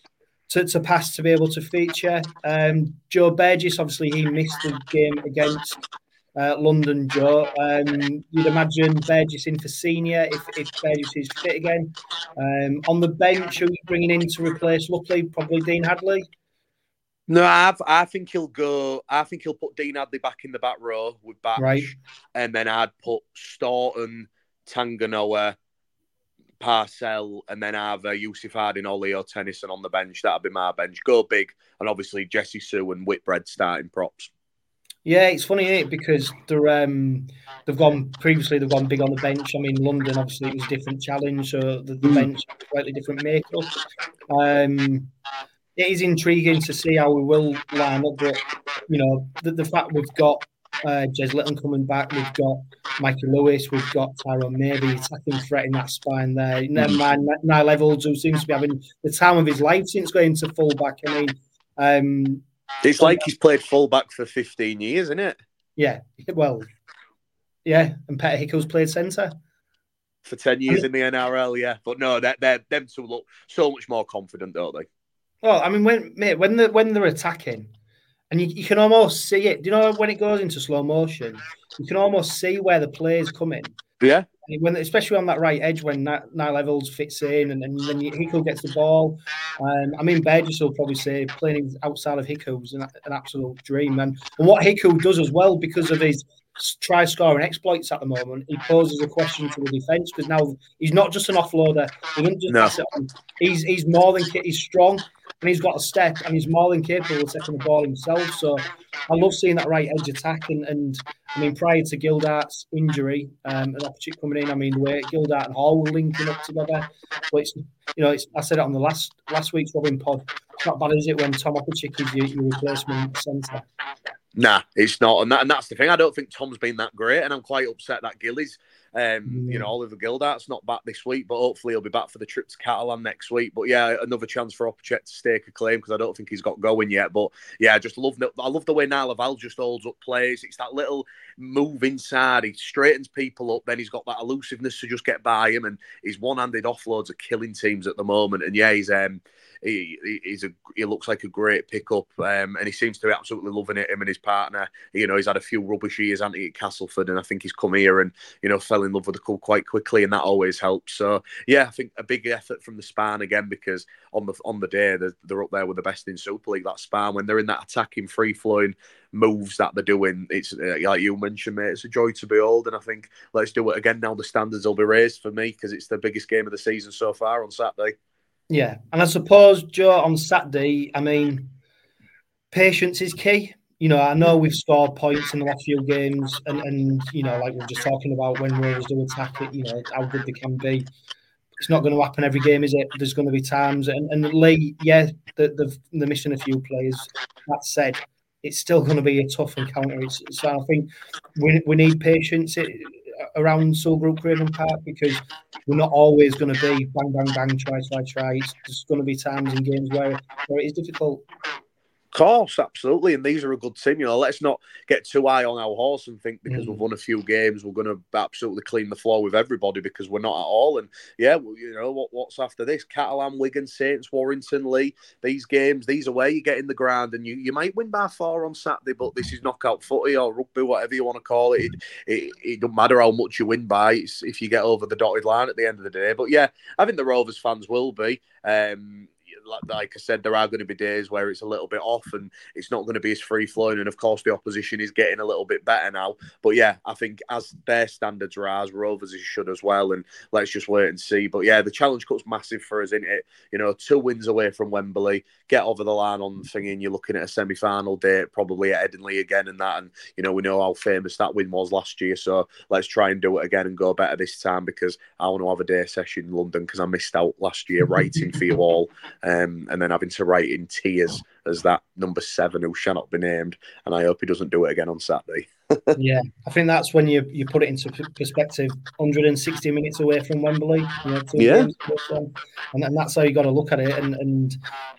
to, to pass to be able to feature. Um, Joe Burgess, obviously, he missed the game against uh, London. Joe, um, you'd imagine Burgess in for senior if if Burgess is fit again. Um, on the bench, who are you bringing in to replace Luckley? Probably Dean Hadley. No, I've, I think he'll go. I think he'll put Dean Hadley back in the back row with Batch, Right. and then I'd put Staunton, Tanganoa, Parcell, and then either Yusuf Harding-Ollie or Tennyson on the bench. That'll be my bench. Go big, and obviously Jesse Sue and Whitbread starting props. Yeah, it's funny, isn't it? Because they're um, they've gone previously. They've gone big on the bench. I mean, London obviously it was a different challenge, so the, the bench slightly different makeup. Um, it is intriguing to see how we will line up, but you know, the, the fact we've got uh, Jez Litton coming back, we've got Mikey Lewis, we've got Tyrone Maybe attacking threat in that spine there. Never mind Niall Evalds, who seems to be having the time of his life since going to fullback. I mean, um, it's like he's played fullback for fifteen years, isn't it? Yeah, well, yeah, and Peter Hickles played centre for ten years in the N R L. Yeah, but no, they're, they're them two look so much more confident, don't they? Well, I mean, when mate, when they when they're attacking, and you, you can almost see it. Do you know when it goes into slow motion? You can almost see where the play's coming. Yeah. When, especially on that right edge when Niall Evalds fits in and, and then Hickle gets the ball. Um, I mean, Burgess will probably say playing outside of Hickle is an, an absolute dream. And, and what Hickle does as well, because of his try scoring exploits at the moment, he poses a question to the defence because now he's not just an offloader. He doesn't just no. pass it on. He's, he's more than he's strong and he's got a step and he's more than capable of taking the ball himself. So I love seeing that right edge attack. And, and I mean, prior to Gildart's injury, um, an opportunity coming in, I mean, the way Gildart and Hall were linking up together. But it's, you know, it's, I said it on the last last week's Robin pod. It's not bad, is it, when Tom Opachik is your, your replacement centre? Nah, it's not, and that and that's the thing. I don't think Tom's been that great, and I'm quite upset that Gillies, um, mm. you know, Oliver Gildart's not back this week, but hopefully he'll be back for the trip to Catalan next week. But yeah, another chance for Opachek to stake a claim because I don't think he's got going yet. But yeah, I just love I love the way Niall Evalds just holds up plays. It's that little move inside. He straightens people up. Then he's got that elusiveness to just get by him, and his one-handed offloads are killing teams at the moment. And yeah, he's um. He, he's a, he looks like a great pickup, um, and he seems to be absolutely loving it. Him and his partner, you know, he's had a few rubbish years, hasn't he, at Castleford, and I think he's come here and you know fell in love with the club quite quickly, and that always helps. So yeah, I think a big effort from the Span again because on the on the day they're, they're up there with the best in Super League. That Span when they're in that attacking, free flowing moves that they're doing, it's uh, like you mentioned, mate. It's a joy to behold, and I think let's do it again now. The standards will be raised for me because it's the biggest game of the season so far on Saturday. Yeah, and I suppose, Joe, on Saturday, I mean, patience is key. You know, I know we've scored points in the last few games, and, and you know, like we we're just talking about when Rovers do attack it, you know, how good they can be. It's not going to happen every game, is it? There's going to be times, and, and Lee, yeah, they're, they're missing a few players. That said, it's still going to be a tough encounter. It's, so I think we we need patience around Soul Group Craven Park because we're not always going to be bang, bang, bang, try, try, try. It's, there's going to be times in games where, where it is difficult. Of course, absolutely. And these are a good team. You know, let's not get too high on our horse and think because mm. we've won a few games, we're going to absolutely clean the floor with everybody because we're not at all. And yeah, well, you know, what, what's after this? Catalan, Wigan, Saints, Warrington, Lee. These games, these are where you get in the ground and you, you might win by four on Saturday, but this is knockout footy or rugby, whatever you want to call it. It, it, it doesn't matter how much you win by it's if you get over the dotted line at the end of the day. But yeah, I think the Rovers fans will be. Um, Like I said, there are going to be days where it's a little bit off and it's not going to be as free-flowing. And, of course, the opposition is getting a little bit better now. But, yeah, I think as their standards rise, Rovers should as well. And let's just wait and see. But, yeah, the Challenge Cup's massive for us, isn't it? You know, two wins away from Wembley, get over the line on the thing, and you're looking at a semi-final date, probably at Headingley again and that. And, you know, we know how famous that win was last year. So let's try and do it again and go better this time because I want to have a day session in London because I missed out last year writing for you all. Um, and then having to write in tears as that number seven who shall not be named. And I hope he doesn't do it again on Saturday. Yeah, I think that's when you you put it into perspective. one hundred sixty minutes away from Wembley, you know, two yeah, games and, and that's how you got to look at it. And and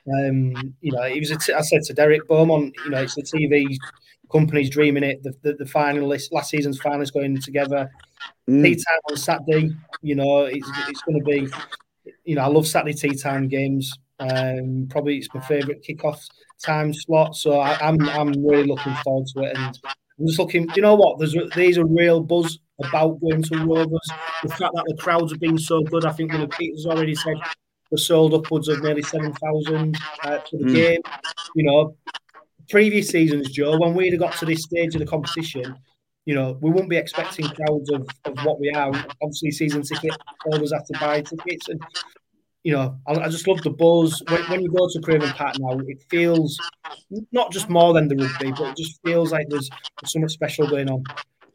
um, you know, it was a t- I said to Derek Beaumont, you know, it's the T V company's dreaming it. The the, the finalists, last season's finalists going together. Mm. Tea time on Saturday, you know, it's it's going to be. You know, I love Saturday tea time games. Um, probably it's my favourite kickoff time slot, so I, I'm I'm really looking forward to it. And I'm just looking. Do you know what? There's there's a real buzz about going to Rovers. The fact that the crowds have been so good. I think Willie Peters already said we're sold upwards of nearly seven thousand uh, for the mm. game. You know, previous seasons, Joe, when we'd have got to this stage of the competition, you know, we wouldn't be expecting crowds of, of what we are. Obviously, season ticket holders have to buy tickets, and you know, I, I just love the buzz. When, when you go to Craven Park now, it feels not just more than the rugby, but it just feels like there's, there's something special going on.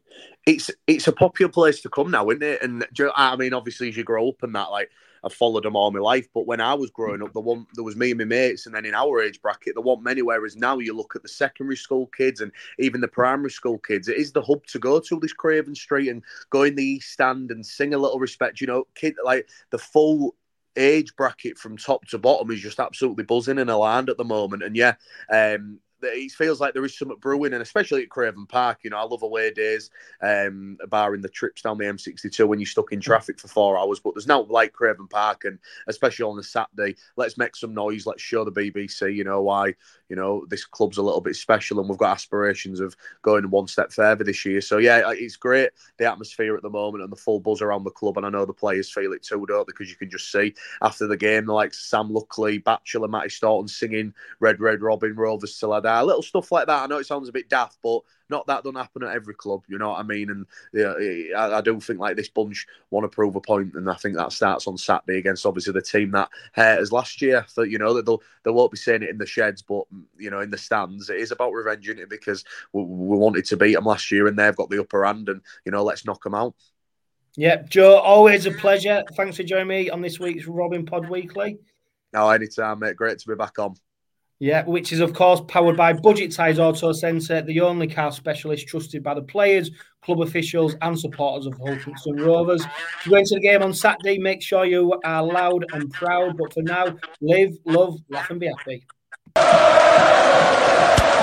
It's it's a popular place to come now, isn't it? And I mean, obviously, as you grow up and that, like, I've followed them all my life. But when I was growing up, the one there was me and my mates, and then in our age bracket, there weren't many. Whereas now, you look at the secondary school kids and even the primary school kids. It is the hub to go to, this Craven Street, and go in the East Stand and sing a little respect. You know, kid like the full age bracket from top to bottom is just absolutely buzzing and aligned at the moment. And yeah, um, it feels like there is something brewing, and especially at Craven Park. You know, I love away days, um, barring the trips down the M sixty-two when you're stuck in traffic for four hours. But there's now like Craven Park, and especially on a Saturday, let's make some noise. Let's show the B B C, you know, why, you know, this club's a little bit special, and we've got aspirations of going one step further this year. So yeah, it's great, the atmosphere at the moment and the full buzz around the club. And I know the players feel it too, don't they? Because you can just see after the game, the likes of Sam Luckley, Batchelor, Matty Staunton singing Red Red Robin, Rovers Till I Die. Little stuff like that. I know it sounds a bit daft, but not that don't happen at every club, you know what I mean? And yeah, I, I do think like this bunch want to prove a point, and I think that starts on Saturday against obviously the team that hurt us last year. That, you know, that they'll they won't be saying it in the sheds, but you know, in the stands, it is about revenge, isn't it? Because we, we wanted to beat them last year, and they've got the upper hand, and you know, let's knock them out. Yeah, Joe, always a pleasure. Thanks for joining me on this week's Robin Pod Weekly. No, anytime, mate. Great to be back on. Yeah, which is, of course, powered by Budget Ties Auto Centre, the only car specialist trusted by the players, club officials and supporters of Hulkington Rovers. If you go into the game on Saturday, make sure you are loud and proud. But for now, live, love, laugh and be happy.